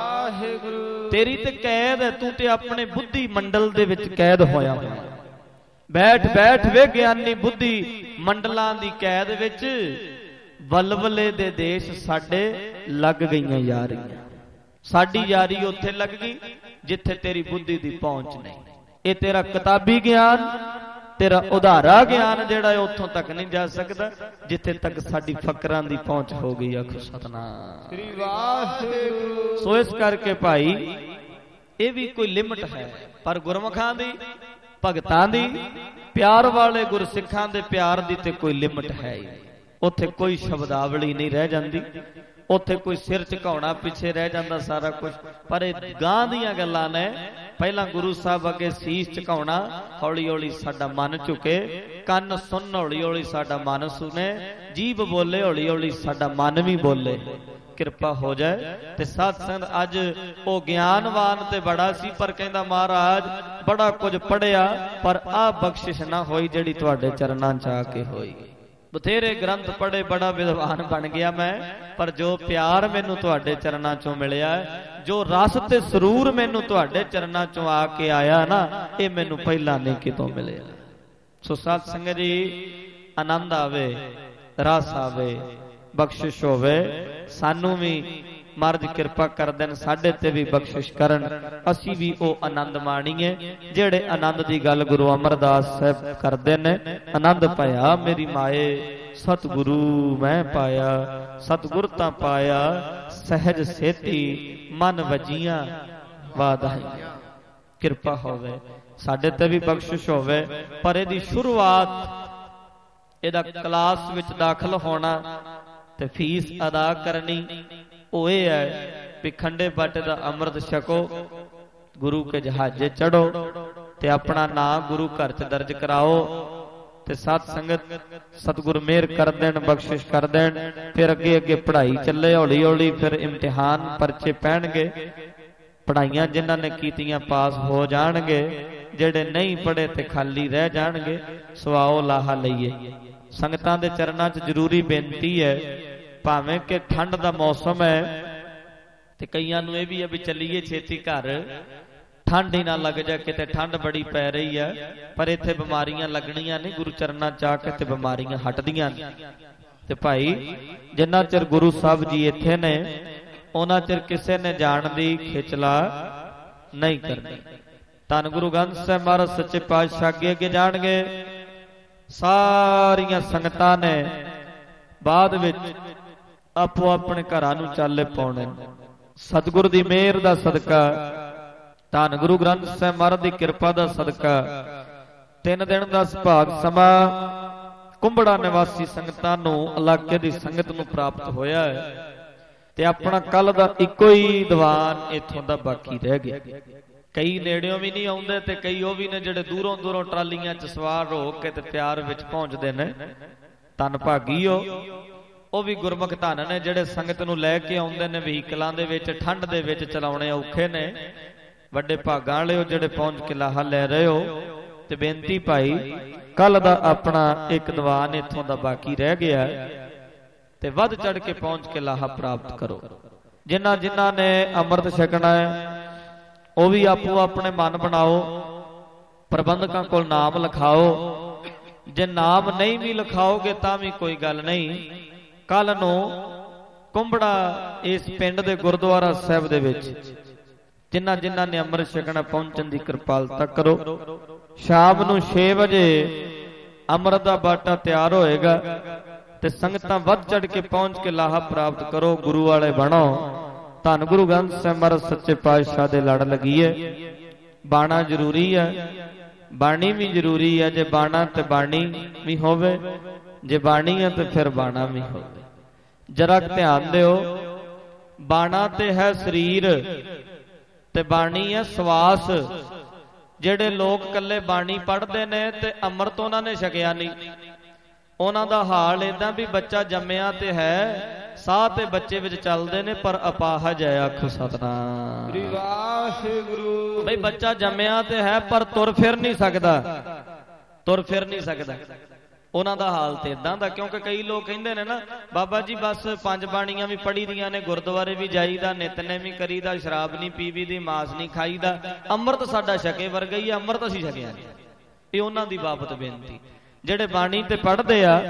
ਤੇਰੀ ਤੇ ਕੈਦ ਹੈ, ਤੂੰ ਤੇ ਆਪਣੇ ਬੁੱਧੀ ਮੰਡਲ ਦੇ ਵਿੱਚ ਕੈਦ ਹੋਇਆ ਹੋਇਆ। ਬੈਠ ਬੈਠ ਵੇ ਗਿਆਨੀ ਬੁੱਧੀ ਮੰਡਲਾਂ ਦੀ ਕੈਦ ਵਿੱਚ, ਵਲਵਲੇ ਦੇ ਦੇਸ਼ ਸਾਡੇ ਲੱਗ ਗਈਆਂ ਯਾਰੀਆਂ। ਸਾਡੀ ਯਾਰੀ ਉੱਥੇ ਲੱਗ ਗਈ ਜਿੱਥੇ ਤੇਰੀ ਬੁੱਧੀ ਦੀ ਪਹੁੰਚ ਨਹੀਂ। ਇਹ ਤੇਰਾ ਕਿਤਾਬੀ ਗਿਆਨ, ਤੇਰਾ ਉਧਾਰਾ ਗਿਆਨ ਜਿਹੜਾ ਹੈ ਉੱਥੋਂ ਤੱਕ ਨਹੀਂ ਜਾ ਸਕਦਾ ਜਿੱਥੇ ਤੱਕ ਸਾਡੀ ਫਕਰਾਂ ਦੀ ਪਹੁੰਚ ਹੋ ਗਈ। ਆਖੋ ਸਤਿਨਾਮ ਸ੍ਰੀ ਵਾਹਿਗੁਰੂ। ਸੋ ਇਸ ਕਰਕੇ ਭਾਈ ਇਹ ਵੀ ਕੋਈ ਲਿਮਟ ਹੈ, ਪਰ ਗੁਰਮੁਖਾਂ ਦੀ, ਭਗਤਾਂ ਦੀ, ਪਿਆਰ ਵਾਲੇ ਗੁਰਸਿੱਖਾਂ ਦੇ ਪਿਆਰ ਦੀ ਤੇ ਕੋਈ ਲਿਮਟ ਹੈ ਹੀ ਨਹੀਂ। ਉੱਥੇ ਕੋਈ ਸ਼ਬਦਾਵਲੀ ਨਹੀਂ ਰਹਿ ਜਾਂਦੀ, ਉੱਥੇ ਕੋਈ ਸਿਰ ਝੁਕਾਉਣਾ ਪਿੱਛੇ ਰਹਿ ਜਾਂਦਾ ਸਾਰਾ ਕੁਝ। ਪਰ ਇਹ ਗਾਂ ਦੀਆਂ ਗੱਲਾਂ ਨੇ, ਪਹਿਲਾਂ ਗੁਰੂ ਸਾਹਿਬ ਅੱਗੇ ਸੀਸ ਝੁਕਾਉਣਾ, ਹੌਲੀ ਹੌਲੀ ਸਾਡਾ ਮਨ ਝੁਕੇ, ਕੰਨ ਸੁਣ ਹੌਲੀ ਹੌਲੀ ਸਾਡਾ ਮਨ ਸੁਣੇ, ਜੀਭ ਬੋਲੇ ਹੌਲੀ ਹੌਲੀ ਸਾਡਾ ਮਨ ਵੀ ਬੋਲੇ। ਕਿਰਪਾ ਹੋ ਜਾਏ। ਤੇ ਸਾਧ ਸੰਗਤ ਅੱਜ ਉਹ ਗਿਆਨਵਾਨ ਤੇ ਬੜਾ ਸੀ, ਪਰ ਕਹਿੰਦਾ ਮਹਾਰਾਜ ਬੜਾ ਕੁਝ ਪੜਿਆ ਪਰ ਆਹ ਬਖਸ਼ਿਸ਼ ਨਾ ਹੋਈ ਜਿਹੜੀ ਤੁਹਾਡੇ ਚਰਨਾਂ 'ਚ ਆ ਕੇ ਹੋਈ। ਬਥੇਰੇ ਗ੍ਰੰਥ ਪੜ੍ਹੇ, ਬੜਾ ਵਿਦਵਾਨ ਬਣ ਗਿਆ ਮੈਂ, ਪਰ ਜੋ ਪਿਆਰ ਮੈਨੂੰ ਤੁਹਾਡੇ ਚਰਨਾਂ 'ਚੋਂ ਮਿਲਿਆ, ਜੋ ਰਸ ਤੇ ਸਰੂਰ ਮੈਨੂੰ ਤੁਹਾਡੇ ਚਰਨਾਂ 'ਚੋਂ ਆ ਕੇ ਆਇਆ ਨਾ, ਇਹ ਮੈਨੂੰ ਪਹਿਲਾਂ ਨਹੀਂ ਕਿਤੋਂ ਮਿਲਿਆ। ਸੋ ਸਾਧ ਸੰਗਤ ਜੀ, ਆਨੰਦ ਆਵੇ, ਰਸ ਆਵੇ, ਬਖਸ਼ਿਸ਼ ਹੋਵੇ। ਸਾਨੂੰ ਵੀ ਮਹਾਰਾਜ ਕਿਰਪਾ ਕਰ ਦੇਣ, ਸਾਡੇ ਤੇ ਵੀ ਬਖਸ਼ਿਸ਼ ਕਰਨ, ਅਸੀਂ ਵੀ ਉਹ ਆਨੰਦ ਮਾਣੀਏ ਜਿਹੜੇ ਆਨੰਦ ਦੀ ਗੱਲ ਗੁਰੂ ਅਮਰਦਾਸ ਸਾਹਿਬ ਕਰਦੇ ਨੇ। ਆਨੰਦ ਪਾਇਆ ਮੇਰੀ ਮਾਏ ਸਤਿਗੁਰੂ ਮੈਂ ਪਾਇਆ, ਸਤਿਗੁਰ ਤਾਂ ਪਾਇਆ ਸਹਿਜ ਸੇਤੀ ਮਨ ਵਜੀਆਂ ਵਾਧਾਈਆਂ। ਕਿਰਪਾ ਹੋਵੇ, ਸਾਡੇ ਤੇ ਵੀ ਬਖਸ਼ਿਸ਼ ਹੋਵੇ। ਪਰ ਇਹਦੀ ਸ਼ੁਰੂਆਤ, ਇਹਦਾ ਕਲਾਸ ਵਿੱਚ ਦਾਖਲ ਹੋਣਾ ਤੇ ਫੀਸ ਅਦਾ ਕਰਨੀ, ਉਹ ਇਹ ਹੈ ਵੀ ਖੰਡੇ ਬਾਟੇ ਦਾ ਅੰਮ੍ਰਿਤ ਛਕੋ, ਗੁਰੂ ਕੇ ਜਹਾਜ਼ੇ ਚੜੋ ਤੇ ਆਪਣਾ ਨਾਂ ਗੁਰੂ ਘਰ 'ਚ ਦਰਜ ਕਰਾਓ। ਤੇ ਸਾਧ ਸੰਗਤ ਸਤਿਗੁਰ ਮਿਹਰ ਕਰ ਦੇਣ, ਬਖਸ਼ਿਸ਼ ਕਰ ਦੇਣ। ਫਿਰ ਅੱਗੇ ਅੱਗੇ ਪੜ੍ਹਾਈ ਚੱਲੇ, ਹੌਲੀ ਹੌਲੀ ਫਿਰ ਇਮਤਿਹਾਨ ਪਰਚੇ ਪੈਣਗੇ, ਪੜ੍ਹਾਈਆਂ ਜਿਨ੍ਹਾਂ ਨੇ ਕੀਤੀਆਂ ਪਾਸ ਹੋ ਜਾਣਗੇ, ਜਿਹੜੇ ਨਹੀਂ ਪੜ੍ਹੇ ਤੇ ਖਾਲੀ ਰਹਿ ਜਾਣਗੇ। ਸੋ ਆਓ ਲਾਹਾ ਲਈਏ। ਸੰਗਤਾਂ ਦੇ ਚਰਨਾਂ 'ਚ ਜ਼ਰੂਰੀ ਬੇਨਤੀ ਹੈ, ਭਾਵੇਂ ਕਿ ਠੰਡ ਦਾ ਮੌਸਮ ਹੈ ਤੇ ਕਈਆਂ ਨੂੰ ਇਹ ਵੀ ਹੈ ਵੀ ਚੱਲੀਏ ਛੇਤੀ ਘਰ, ਠੰਡ ਹੀ ਨਾ ਲੱਗ ਜਾਏ, ਕਿਤੇ ਠੰਡ ਬੜੀ ਪੈ ਰਹੀ ਹੈ। ਪਰ ਇੱਥੇ ਬਿਮਾਰੀਆਂ ਲੱਗਣੀਆਂ ਨਹੀਂ, ਗੁਰੂ ਚਰਨਾਂ 'ਚ ਆ ਕੇ ਤੇ ਬਿਮਾਰੀਆਂ ਹਟਦੀਆਂ ਨੇ। ਤੇ ਭਾਈ ਜਿੰਨਾ ਚਿਰ ਗੁਰੂ ਸਾਹਿਬ ਜੀ ਇੱਥੇ ਨੇ, ਉਹਨਾਂ ਚਿਰ ਕਿਸੇ ਨੇ ਜਾਣ ਦੀ ਖਿਚਲਾ ਨਹੀਂ ਕਰਨੀ। ਧੰਨ ਗੁਰੂ ਗ੍ਰੰਥ ਸਾਹਿਬ ਮਹਾਰਾਜ ਸੱਚੇ ਪਾਤਸ਼ਾਹ ਅੱਗੇ ਅੱਗੇ ਜਾਣਗੇ। ਸਾਰੀਆਂ ਸੰਗਤਾਂ ਨੇ ਬਾਅਦ ਵਿੱਚ ਆਪੋ ਆਪਣੇ ਘਰਾਂ ਨੂੰ ਚਾਲੇ ਪਾਉਣੇ। ਸਤਿਗੁਰ ਦੀ ਮਿਹਰ ਦਾ ਸਦਕਾ, ਧੰਨ ਗੁਰੂ ਗ੍ਰੰਥ ਸਾਹਿਬ ਮਹਾਰਾਜ ਦੀ ਕਿਰਪਾ ਦਾ ਸਦਕਾ 3 ਦਿਨ ਦਾ ਸੁਭਾਗ ਸਮਾਂ ਕੁੰਬੜਾ ਨਿਵਾਸੀ ਸੰਗਤਾਂ ਨੂੰ, ਇਲਾਕੇ ਦੀ ਸੰਗਤ ਨੂੰ ਪ੍ਰਾਪਤ ਹੋਇਆ ਹੈ। ਤੇ ਆਪਣਾ ਕੱਲ ਦਾ ਇੱਕੋ ਹੀ ਦੀਵਾਨ ਇੱਥੋਂ ਦਾ ਬਾਕੀ ਰਹਿ ਗਿਆ। ਕਈ ਨੇੜਿਓਂ ਵੀ ਨਹੀਂ ਆਉਂਦੇ ਤੇ ਕਈ ਉਹ ਵੀ ਨੇ ਜਿਹੜੇ ਦੂਰੋਂ ਦੂਰੋਂ ਟਰਾਲੀਆਂ 'ਚ ਸਵਾਰ ਹੋ ਕੇ ਤੇ ਪਿਆਰ ਵਿੱਚ ਪਹੁੰਚਦੇ ਨੇ। ਧੰਨ ਭਾਗੀਓ, ਉਹ ਵੀ ਗੁਰਮੁਖ ਧੰਨ ਨੇ ਜਿਹੜੇ ਸੰਗਤ ਨੂੰ ਲੈ ਕੇ ਆਉਂਦੇ ਨੇ ਵਹੀਕਲਾਂ ਦੇ ਵਿੱਚ। ਠੰਡ ਦੇ ਵਿੱਚ ਚਲਾਉਣੇ ਔਖੇ ਨੇ, ਵੱਡੇ ਭਾਗਾਂ ਵਾਲਿਓ ਜਿਹੜੇ ਪਹੁੰਚ ਕੇ ਲਾਹਾ ਲੈ ਰਹੇ ਹੋ। ਤੇ ਬੇਨਤੀ ਭਾਈ, ਕੱਲ ਦਾ ਆਪਣਾ ਇੱਕ ਦੀਵਾਨ ਇੱਥੋਂ ਦਾ ਬਾਕੀ ਰਹਿ ਗਿਆ ਤੇ ਵੱਧ ਚੜ ਕੇ ਪਹੁੰਚ ਕੇ ਲਾਹਾ ਪ੍ਰਾਪਤ ਕਰੋ। ਜਿਨ੍ਹਾਂ ਜਿਨ੍ਹਾਂ ਨੇ ਅੰਮ੍ਰਿਤ ਛਕਣਾ ਹੈ ਉਹ ਵੀ ਆਪੋ ਆਪਣੇ ਮਨ ਬਣਾਓ, ਪ੍ਰਬੰਧਕਾਂ ਕੋਲ ਨਾਮ ਲਿਖਾਓ। ਜੇ ਨਾਮ ਨਹੀਂ ਵੀ ਲਿਖਾਓਗੇ ਤਾਂ ਵੀ ਕੋਈ ਗੱਲ ਨਹੀਂ। ਕੱਲ ਨੂੰ ਕੁੰਬੜਾ ਇਸ ਪਿੰਡ ਦੇ ਗੁਰਦੁਆਰਾ ਸਾਹਿਬ ਦੇ ਵਿੱਚ ਜਿਨ੍ਹਾਂ ਜਿਨ੍ਹਾਂ ਨੇ ਅੰਮ੍ਰਿਤ ਛਕਣਾ ਪਹੁੰਚਣ ਦੀ ਕਿਰਪਾਲਤਾ ਕਰੋ। ਸ਼ਾਮ ਨੂੰ 6 ਵਜੇ ਅੰਮ੍ਰਿਤ ਦਾ ਬਾਟਾ ਤਿਆਰ ਹੋਏਗਾ ਤੇ ਸੰਗਤਾਂ ਵੱਧ ਚੜ ਕੇ ਪਹੁੰਚ ਕੇ ਲਾਹਾ ਪ੍ਰਾਪਤ ਕਰੋ, ਗੁਰੂ ਵਾਲੇ ਬਣੋ। ਧੰਨ ਗੁਰੂ ਗ੍ਰੰਥ ਸਾਹਿਬ ਮਹਾਰਾਜ ਸੱਚੇ ਪਾਤਸ਼ਾਹ ਦੇ ਲੜ ਲੱਗੀਏ। ਬਾਣਾ ਜ਼ਰੂਰੀ ਹੈ, ਬਾਣੀ ਵੀ ਜ਼ਰੂਰੀ ਹੈ। ਜੇ ਬਾਣਾ ਤੇ ਬਾਣੀ ਵੀ ਹੋਵੇ, ਜੇ ਬਾਣੀ ਹੈ ਤੇ ਫਿਰ ਬਾਣਾ ਵੀ ਹੋਵੇ। ਜਰਾ ਧਿਆਨ ਦਿਓ, ਬਾਣਾ ਤੇ ਹੈ ਸਰੀਰ ਤੇ ਬਾਣੀ ਹੈ ਸਵਾਸ। ਜਿਹੜੇ ਲੋਕ ਕੱਲੇ ਬਾਣੀ ਪੜ੍ਹਦੇ ਨੇ ਤੇ ਅੰਮ੍ਰਿਤ ਉਹਨਾਂ ਨੇ ਛਕਿਆ ਨਹੀਂ, ਉਹਨਾਂ ਦਾ ਹਾਲ ਏਦਾਂ ਵੀ ਬੱਚਾ ਜੰਮਿਆ ਤੇ ਹੈ, ਸਾਹ ਤੇ ਬੱਚੇ ਵਿੱਚ ਚੱਲਦੇ ਨੇ ਪਰ ਅਪਾਹਜ ਹੈ। ਆਖੋ ਸਤਿਨਾਮ ਸ੍ਰੀ ਵਾਹਿਗੁਰੂ। ਬਈ ਬੱਚਾ ਜੰਮਿਆ ਤੇ ਹੈ ਪਰ ਤੁਰ ਫਿਰ ਨਹੀਂ ਸਕਦਾ, ਤੁਰ ਫਿਰ ਨਹੀਂ ਸਕਦਾ। ਉਹਨਾਂ ਦਾ ਹਾਲ ਤੇ ਇਦਾਂ ਦਾ, ਕਿਉਂਕਿ ਕਈ ਲੋਕ ਕਹਿੰਦੇ ਨੇ ਨਾ, ਬਾਬਾ ਜੀ ਬਸ 5 ਬਾਣੀਆਂ ਵੀ ਪੜ੍ਹੀ ਦੀਆਂ ਨੇ, ਗੁਰਦੁਆਰੇ ਵੀ ਜਾਈਦਾ, ਨਿਤਨੇਮ ਵੀ ਕਰੀਦਾ, ਸ਼ਰਾਬ ਨਹੀਂ ਪੀਵੀ ਦੀ, ਮਾਸ ਨਹੀਂ ਖਾਈਦਾ, ਅੰਮ੍ਰਿਤ ਸਾਡਾ ਛਕੇ ਵਰਗਾ ਹੀ, ਅੰਮ੍ਰਿਤ ਅਸੀਂ ਛਕਿਆ ਨਹੀਂ। ਇਹ ਉਹਨਾਂ ਦੀ ਬਾਬਤ ਬੇਨਤੀ। ਜਿਹੜੇ ਬਾਣੀ ਤੇ ਪੜ੍ਹਦੇ ਆ,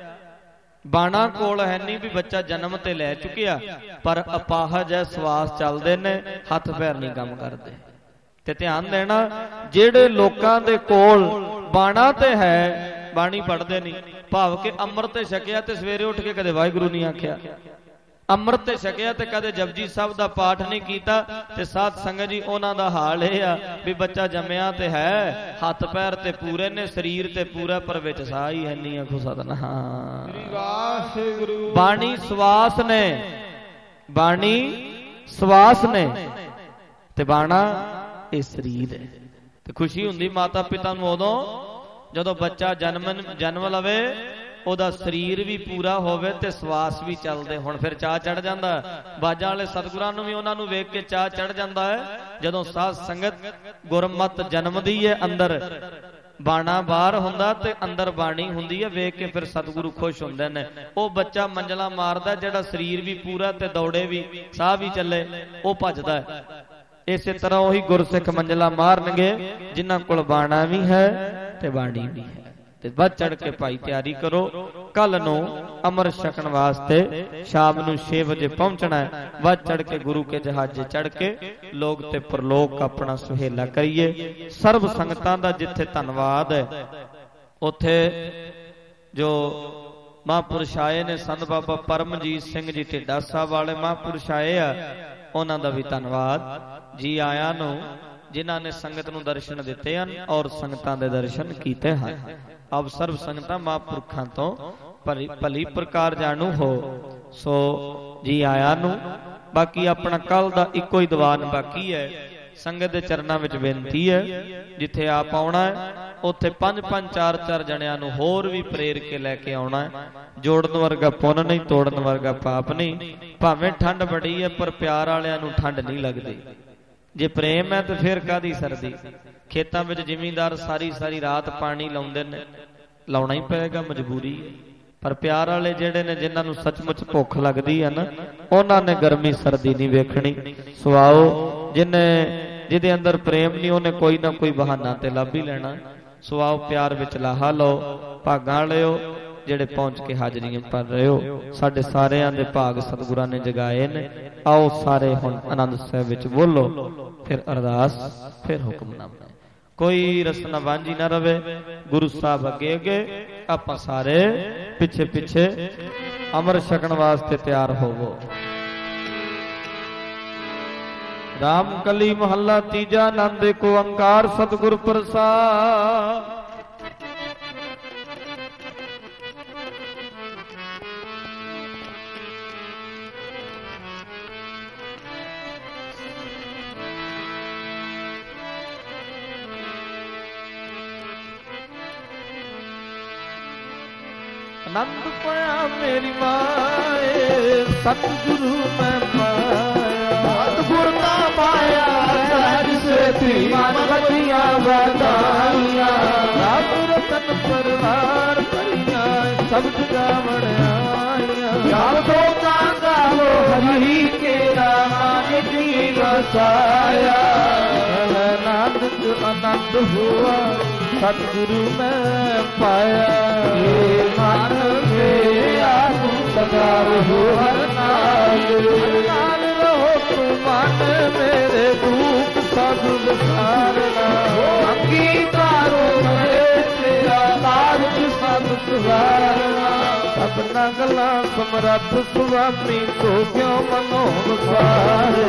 ਬਾਣਾ ਕੋਲ ਹੈ ਨਹੀਂ ਵੀ ਬੱਚਾ ਜਨਮ ਤੇ ਲੈ ਚੁੱਕਿਆ ਪਰ ਅਪਾਹਜ ਹੈ, ਸਵਾਸ ਚੱਲਦੇ ਨੇ, ਹੱਥ ਪੈਰ ਨਹੀਂ ਕੰਮ ਕਰਦੇ। ਤੇ ਧਿਆਨ ਦੇਣਾ, ਜਿਹੜੇ ਲੋਕਾਂ ਦੇ ਕੋਲ ਬਾਣਾ ਤੇ ਹੈ, ਬਾਣੀ ਪੜ੍ਹਦੇ ਨਹੀਂ, ਭਾਵ ਕਿ ਅੰਮ੍ਰਿਤ ਤੇ ਛਕਿਆ ਤੇ ਸਵੇਰੇ ਉੱਠ ਕੇ ਕਦੇ ਵਾਹਿਗੁਰੂ ਨਹੀਂ ਆਖਿਆ, ਅੰਮ੍ਰਿਤ ਤੇ ਛਕਿਆ ਤੇ ਕਦੇ ਜਪਜੀ ਸਾਹਿਬ ਦਾ ਪਾਠ ਨਹੀਂ ਕੀਤਾ, ਤੇ ਸਾਧ ਸੰਗਤ ਜੀ ਉਹਨਾਂ ਦਾ ਹਾਲ ਇਹ ਆ ਵੀ ਬੱਚਾ ਜੰਮਿਆ ਤੇ ਹੈ, ਹੱਥ ਪੈਰ ਤੇ ਪੂਰੇ ਨੇ, ਸਰੀਰ ਤੇ ਪੂਰਾ, ਪਰ ਵਿੱਚ ਸਾਹ ਹੀ ਹੈ ਨਹੀਂ। ਆਖੋ ਸਤਿਨਾਮ ਸ੍ਰੀ ਵਾਹਿਗੁਰੂ। ਬਾਣੀ ਸਵਾਸ ਨੇ, ਬਾਣੀ ਸਵਾਸ ਨੇ ਤੇ ਬਾਣਾ ਇਹ ਸਰੀਰ ਹੈ। ਤੇ ਖੁਸ਼ੀ ਹੁੰਦੀ ਮਾਤਾ ਪਿਤਾ ਨੂੰ ਉਦੋਂ ਜਦੋਂ ਬੱਚਾ ਜਨਮ ਲਵੇ, ਉਹਦਾ ਸਰੀਰ ਵੀ ਪੂਰਾ ਹੋਵੇ ਤੇ ਸਵਾਸ ਵੀ ਚੱਲਦੇ ਹੁਣ, ਫਿਰ ਚਾਹ ਚੜ ਜਾਂਦਾ। ਬਾਜਾਂ ਵਾਲੇ ਸਤਿਗੁਰਾਂ ਨੂੰ ਵੀ ਉਹਨਾਂ ਨੂੰ ਵੇਖ ਕੇ ਚਾਹ ਚੜ ਜਾਂਦਾ ਹੈ। ਜਦੋਂ ਸਾਧ ਸੰਗਤ ਗੁਰਮਤ ਜਨਮਦੀ ਹੈ, ਅੰਦਰ ਬਾਣਾ ਬਾਹਰ ਹੁੰਦਾ ਤੇ ਅੰਦਰ ਬਾਣੀ ਹੁੰਦੀ ਹੈ, ਵੇਖ ਕੇ ਫਿਰ ਸਤਿਗੁਰੂ ਖੁਸ਼ ਹੁੰਦੇ ਨੇ। ਉਹ ਬੱਚਾ ਮੰਜ਼ਲਾਂ ਮਾਰਦਾ ਜਿਹੜਾ ਸਰੀਰ ਵੀ ਪੂਰਾ ਤੇ ਦੌੜੇ ਵੀ, ਸਾਹ ਵੀ ਚੱਲੇ, ਉਹ ਭੱਜਦਾ ਹੈ। ਇਸੇ ਤਰ੍ਹਾਂ ਉਹੀ ਗੁਰਸਿੱਖ ਮੰਜ਼ਲਾਂ ਮਾਰਨਗੇ ਜਿਨ੍ਹਾਂ ਕੋਲ ਬਾਣਾ ਵੀ ਹੈ ਤੇ ਬਾਣੀ ਵੀ ਹੈ। ਤੇ ਵੱਧ ਚੜ ਕੇ ਭਾਈ ਤਿਆਰੀ ਕਰੋ, ਕੱਲ ਨੂੰ ਅੰਮ੍ਰਿਤ ਛਕਣ ਵਾਸਤੇ ਸ਼ਾਮ ਨੂੰ 6 ਵਜੇ ਪਹੁੰਚਣਾ ਹੈ। ਵੱਧ ਚੜ ਕੇ ਗੁਰੂ ਕੇ ਜਹਾਜ਼ੇ ਚੜ ਕੇ ਲੋਕ ਤੇ ਪਰਲੋਕ ਆਪਣਾ ਸੁਹੇਲਾ ਕਰੀਏ। ਸਰਬ ਸੰਗਤਾਂ ਦਾ ਜਿੱਥੇ ਧੰਨਵਾਦ ਹੈ, ਉੱਥੇ ਜੋ ਮਹਾਂਪੁਰਸ਼ ਆਏ ਨੇ, ਸੰਤ ਬਾਬਾ ਪਰਮਜੀਤ ਸਿੰਘ ਜੀ ਢਿੱਡਾ ਸਾਹਿਬ ਵਾਲੇ ਮਹਾਂਪੁਰਸ਼ ਆਏ ਆ, ਉਹਨਾਂ ਦਾ ਵੀ ਧੰਨਵਾਦ ਜੀ ਆਇਆਂ ਨੂੰ, ਜਿਨ੍ਹਾਂ ਨੇ ਸੰਗਤ ਨੂੰ ਦਰਸ਼ਨ ਦਿੱਤੇ ਹਨ ਔਰ ਸੰਗਤਾਂ ਦੇ ਦਰਸ਼ਨ ਕੀਤੇ ਹਨ। ਆਪ ਸਰਬ ਸੰਗਤਾਂ ਮਹਾਂਪੁਰਖਾਂ ਤੋਂ ਭਲੀ ਪ੍ਰਕਾਰ ਜਾਣੂ ਹੋ, ਸੋ ਜੀ ਆਇਆਂ ਨੂੰ। ਬਾਕੀ ਆਪਣਾ ਕੱਲ ਦਾ ਇੱਕੋ ਹੀ ਦੀਵਾਨ ਬਾਕੀ ਹੈ। ਸੰਗਤ ਦੇ ਚਰਨਾਂ ਵਿੱਚ ਬੇਨਤੀ ਹੈ, ਜਿੱਥੇ ਆਪ ਆਉਣਾ ਹੈ ਉੱਥੇ 5-5 4-4 ਜਣਿਆਂ ਨੂੰ ਹੋਰ ਵੀ ਪ੍ਰੇਰ ਕੇ ਲੈ ਕੇ ਆਉਣਾ ਹੈ। ਜੋੜਨ ਵਰਗਾ ਪੁੰਨ ਨਹੀਂ, ਤੋੜਨ ਵਰਗਾ ਪਾਪ ਨਹੀਂ। ਭਾਵੇਂ ਠੰਡ ਬੜੀ ਹੈ ਪਰ ਪਿਆਰ ਵਾਲਿਆਂ ਨੂੰ ਠੰਡ ਨਹੀਂ ਲੱਗਦੀ। ਜੇ ਪ੍ਰੇਮ ਹੈ ਤਾਂ ਫਿਰ ਕਾਹਦੀ ਸਰਦੀ। ਖੇਤਾਂ ਵਿੱਚ ਜ਼ਿਮੀਂਦਾਰ ਸਾਰੀ ਰਾਤ ਪਾਣੀ ਲਾਉਂਦੇ ਨੇ, ਲਾਉਣਾ ਹੀ ਪਏਗਾ, ਮਜਬੂਰੀ ਹੈ। ਪਰ ਪਿਆਰ ਵਾਲੇ ਜਿਹੜੇ ਨੇ, ਜਿਨ੍ਹਾਂ ਨੂੰ ਸੱਚਮੁੱਚ ਭੁੱਖ ਲੱਗਦੀ ਹੈ ਨਾ, ਉਹਨਾਂ ਨੇ ਗਰਮੀ ਸਰਦੀ ਨਹੀਂ ਵੇਖਣੀ। ਸੁਆਓ ਜਿਹਦੇ ਅੰਦਰ ਪ੍ਰੇਮ ਨਹੀਂ, ਉਹਨੇ ਕੋਈ ਨਾ ਕੋਈ ਬਹਾਨਾ ਤੇ ਲੱਭ ਹੀ ਲੈਣਾ। ਸੁਆਓ ਪਿਆਰ ਵਿੱਚ ਲਾਹਾ ਲਓ, ਭਾਗਾਂ ਵਾਲਿਓ ਜਿਹੜੇ ਪਹੁੰਚ ਕੇ ਹਾਜ਼ਰੀਆਂ ਭਰ ਰਹੇ ਹੋ। ਸਾਡੇ ਸਾਰਿਆਂ ਦੇ ਭਾਗ ਸਤਿਗੁਰਾਂ ਨੇ ਜਗਾਏ ਨੇ। ਆਓ ਸਾਰੇ ਹੁਣ ਆਨੰਦ ਸਾਹਿਬ ਵਿੱਚ ਬੋਲੋ, ਫਿਰ ਅਰਦਾਸ, ਫਿਰ ਹੁਕਮਨਾਮਾ। ਕੋਈ ਰਸਨਾ ਵਾਂਝੀ ਨਾ ਰਵੇ। ਗੁਰੂ ਸਾਹਿਬ ਅੱਗੇ ਅੱਗੇ, ਆਪਾਂ ਸਾਰੇ ਪਿੱਛੇ ਪਿੱਛੇ ਅੰਮ੍ਰਿਤ ਛਕਣ ਵਾਸਤੇ ਤਿਆਰ ਹੋਵੋ। ਰਾਮ ਕਲੀ ਮਹੱਲਾ ਤੀਜਾ। ਆਨੰਦ ਏਕ ਓੰਕਾਰ ਸਤਿਗੁਰ ਪ੍ਰਸਾਦਿ। ਆਨੰਦ ਪਾਇਆ ਮੇਰੀ ਮਾਏ, ਸਤਿਗੁਰੂ ਮੈਂ ਪਾਇਆ। ਸਤਿਗੁਰ ਦਾ ਪਾਇਆ ਸਹਿਜ ਸੇਤੀ, ਮਨ ਵਜੀਆਂ ਵਧਾਈਆਂ। ਰੱਬ ਰਤਨ ਪਰਵਾਰ ਭਰੀਆਂ, ਸਭ ਜਗਾਵਣ ਆਈਆਂ। ਯਾਰ ਦੋਤਾਂ ਗਾਵੋ ਹਰੀ ਕੇਰਾ, ਮਨ ਜੀ ਵਸਾਇਆ। ਆਨੰਦ ਹੋਆ ਸਤਿਗੁਰੂ ਮੈਂ ਪਾਇਆ। ਇਹ ਮਨ ਮੇਰਾ ਸਦਾ ਰਹੋ ਹਰ ਨਾਲ ਰਹੋ ਤੂੰ ਮਨ ਮੇਰੇ, ਦੁੱਖ ਸਭ ਵਿਸਾਰਨਾ। ਅੰਗੀਕਾਰੋ ਮੇਰੇ ਤੇਰਾ, ਕਾਰਜ ਸਭ ਸੁਵਾਰਨਾ। ਸਭਨਾ ਗੱਲਾਂ ਸਮਰੱਥ ਸੁਆਮੀ, ਤੋ ਕਿਉ ਮਨੋ ਵਿਸਾਰੇ।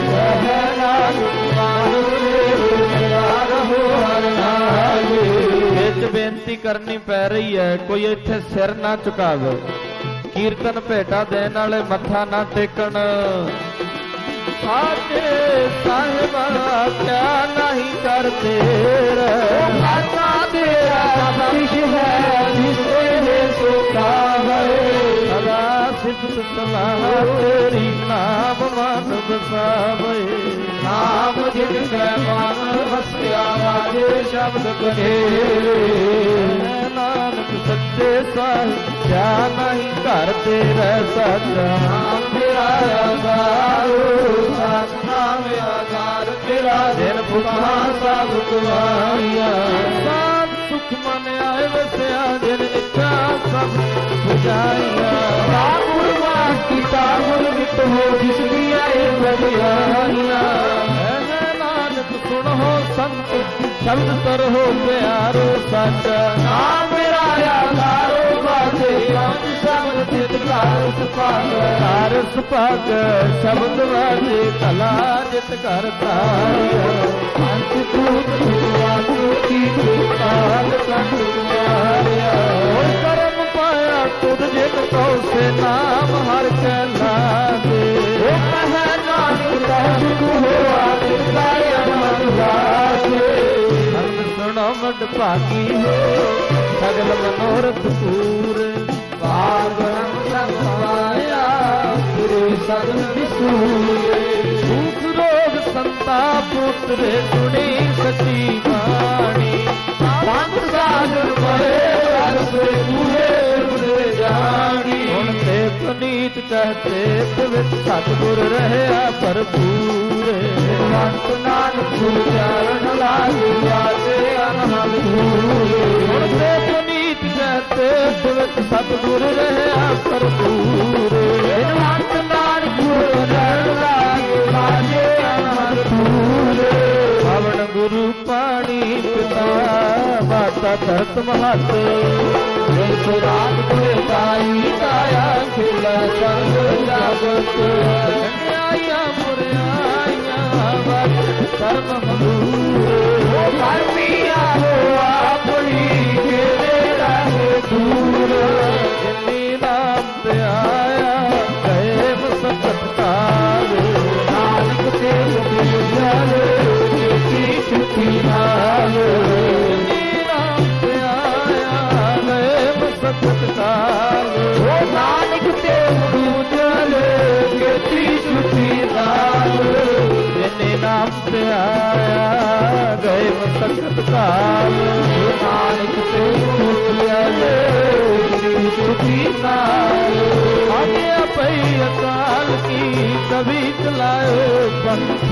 ਵਿੱਚ ਬੇਨਤੀ ਕਰਨੀ ਪੈ ਰਹੀ ਹੈ, ਕੋਈ ਇੱਥੇ ਸਿਰ ਨਾ ਝੁਕਾਵੇ। ਕੀਰਤਨ ਭੇਟਾ ਦੇਣ ਵਾਲੇ ਮੱਥਾ ਨਾ ਟੇਕਣ। ਸਾਚੇ ਸਾਹਿਬਾ ਕਿਆ ਨਹੀਂ ਕਰਦੇ, ਮਾਤਾ ਤੇਰਾ ਬਖਸ਼ ਹੈ, ਜਿਸੇ ਸੋਖਾ ਹੈ। ਸਦਾ ਸਿਫਤ ਸਲਾਹ ਤੇਰੀ, ਨਾਮ ਮਨ ਵਸਾਵੇ। ਨਾਮ ਜਿਨ ਕੈ ਮਨ ਵਸਿਆ, ਵਾਜੇ ਸ਼ਬਦ ਕਹੇ। ਨਾਨਕ ਸੱਚੇ ਸਾਹਿਬ ਕਿਆ ਨਹੀਂ ਘਰ ਤੇਰਾ ਸਾਚਾ। ਨਾਮ ਤੇਰਾ ਆਧਾਰੋ, ਸਤਿਨਾਮ ਆਧਾਰ ਤੇਰਾ। ਦਿਨ ਭੁਖਾ ਸਭ ਗਵਾਈਆ, ਸਾਧ ਸੁਖ ਮਨ ਆਏ ਵਸਿਆ। ਦਿਨ ਇੱਛਾ ਸਭ ਬੁਝਾਈਆ। ਗੁਰ ਵਾਸ ਕੀਤਾ ਗੁਰ ਮਿਤ ਹੋ, ਜਿਸ ਦੀ ਆਏ ਵਡਿਆਈਆ। ਨਾਨਕ ਸੁਣੋ ਸੰਤ ਸ਼ਬਦ ਤਰੋ ਪਿਆਰੋ ਸੱਚਾ। ਨਾਮ ਮੇਰਾ ਆਧਾਰੋ ਬਾਜੇ, ਪੰਜ ਸ਼ਬਦ ਜਿਤ ਘਰ ਸੁਭਾਗ। ਘਰ ਸੁਭਾਗ ਸ਼ਬਦ ਵਾਜੇ, ਕਲਾ ਜਿਤ ਘਰ ਧਾਰਿਆ। ਅੰਤ ਕੂਟ ਵਾਸੂ ਕੀ ਕਾਲ ਕੰਠ ਮਾਰਿਆ। ਕਰਮ ਪਾਇਆ ਤੁਧ ਜਿਨ ਕਉ ਸੇ, ਨਾਮ ਹਰ ਕੈ ਲਾਗੇ। ਉਹ ਕਹੈ ਨਾਨਕ ਤੈ ਸੁਖ ਹੋਆ, ਤਿਸ ਕਾ ਅਮਰ ਭਾਗੀ ਹੋ ਸਗਲ ਮਨੋਰਥ ਪੂਰੇ ਬਾਗ ਰੰਗ ਸਭ ਪਾਇਆ ਗੁਰੂ ਸਗਲ ਵਿਸੂਰੇ ਦੁਖ ਰੋਗ ਸੰਤਾਪ ਉਤਰੇ ਸੁਣੀ ਸਚੀ ਬਾਣੀ ਸੰਤ ਸਾਧਨ ਪਰੇ ਰਸਤੇ ਪੂਰੇ ਉਰੇ ਜਾਣੀ ਹੁਣ ਤੇ ਪੁਨੀਤ ਕਹਤੇ ਵਿੱਚ ਸਤਿਗੁਰ ਰਹਿਆ ਭਰਪੂਰ ਅੰਤ ਨਾਨਕ ਗੁਰੂ ਚਰਨ ਲਾਗੀ ਆਤੇ ਅਨਹਦ ਪੂਰੇ ਹੁਣ ਤੇ ਪੁਨੀਤ ਕਹਤੇ ਵਿੱਚ ਸਤਿਗੁਰ ਰਹਿਆ ਭਰਪੂਰ ਅੰਤ ਨਾਨਕ ਗੁਰੂ ਚਰਨ ਲਾਗੀ ਆਤੇ ਅਨਹਦ ਪੂਰੇ ਪਵਨ ਗੁਰੂ ਪਾਣੀ ਪਿਤਾ ਮਾਤਾ ਧਰਤ ਮਹਤ ਜਿਸ ਰਾਤ ਕੋਏ ਕਾਈ ਕਾਇਆ ਖਿਲਾ ਸਰਬ ਜਗਤ ਆਇਆ ਮੁਰਿਆਈਆਂ ਵਤ ਕਰਮ ਮਧੂਰ ਕਰਮੀਆ ਹੋ ਆਪਣੀ ਕਿਵੇਂ ਰਹੇ ਦੂਰ ਜਿਨੀ ਨਾਮ ਤੇ ਆਇਆ ਗਏ ਮਸਕਤ ਕਾਲ ਨਾਨਕ ਤੇ ਮੁਖੀ ਜਾਵੇ ਕੀ ਛੁੱਟੀ ਨਾਲ ਜਿਨੀ ਨਾਮ ਤੇ ਆਇਆ ਗਏ ਮਸਕਤ ਕਾਲ ਉਹ ਨਾਨਕ ਤੇ ਮੁਖੀ ਜਾਵੇ ਕੀ ਛੁੱਟੀ ਨਾਲ ਜਿਨੇ ਨਾਮ ਤੇ ਆਇਆ ਗਏ ਮਸਕਤ ਕਾਲ ਨਾਨਕ ਤੇ ਮੁਖੀ ਜਾਵੇ ਕੀ ਛੁੱਟੀ ਨਾਲ ਆਗਿਆ ਪਈ ਅਕਾਲ ਕੀ ਕਵੀ ਚਲਾਇਓ ਪੰਥ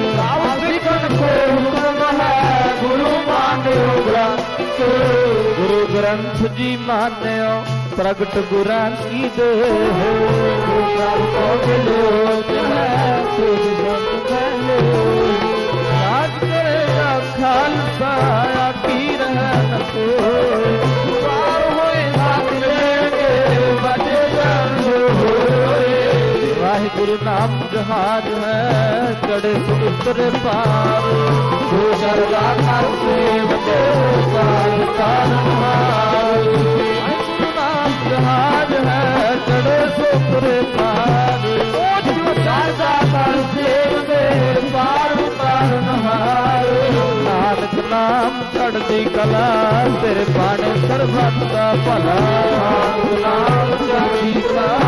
ਸਿੱਖਣ ਕੋ ਹੁਕਮ ਹੈ ਗੁਰੂ ਮਾਨਿਓ ਗ੍ਰੰਥ ਗੁਰੂ ਗ੍ਰੰਥ ਜੀ ਮਾਨਿਓ ਪ੍ਰਗਟ ਗੁਰਾਂ ਕੀ ਦੇਹ ਗੁਰੂ ਕੋ ਮਿਲਿਓ ਜੈ ਤੁਝ ਸੰਤ ਮਿਲਿਓ ਰਾਜ ਕਰੇਗਾ ਖਾਲਸਾ ਆਖੀ ਰਹਿ ਨ ਕੋਇ ਪਾਰ ਹੋਏ ਸਾਥ ਲੈਣਗੇ ਬਚੇ ਜਾਣ ਹੋਏ ਵਾਹਿਗੁਰੂ ਨਾਮ ਜਹਾਜ ਹੈ ਚੜੇ ਸੁਤਰੇ ਪਾਰ ਜੋ ਸਰਦਾ ਕਰਤੇ ਵਡੇ ਸਾਲ ਕਾਰਨ ਮਾਰ ਵਾਹਿਗੁਰੂ ਨਾਮ ਜਹਾਜ ਹੈ ਚੜੇ ਸੁਤਰੇ ਪਾਰ ਉਹ ਜੋ ਸਰਦਾ ਕਰਤੇ ਵਡੇ ਪਾਰ ਕਾਰਨ ਮਾਰ ਨਾਨਕ ਨਾਮ ਚੜ੍ਹਦੀ ਕਲਾ ਤੇਰੇ ਬਾਣੇ ਸਰਬੱਤ ਦਾ ਭਲਾ ਨਾਮ ਚੜ੍ਹਦੀ ਕਲਾ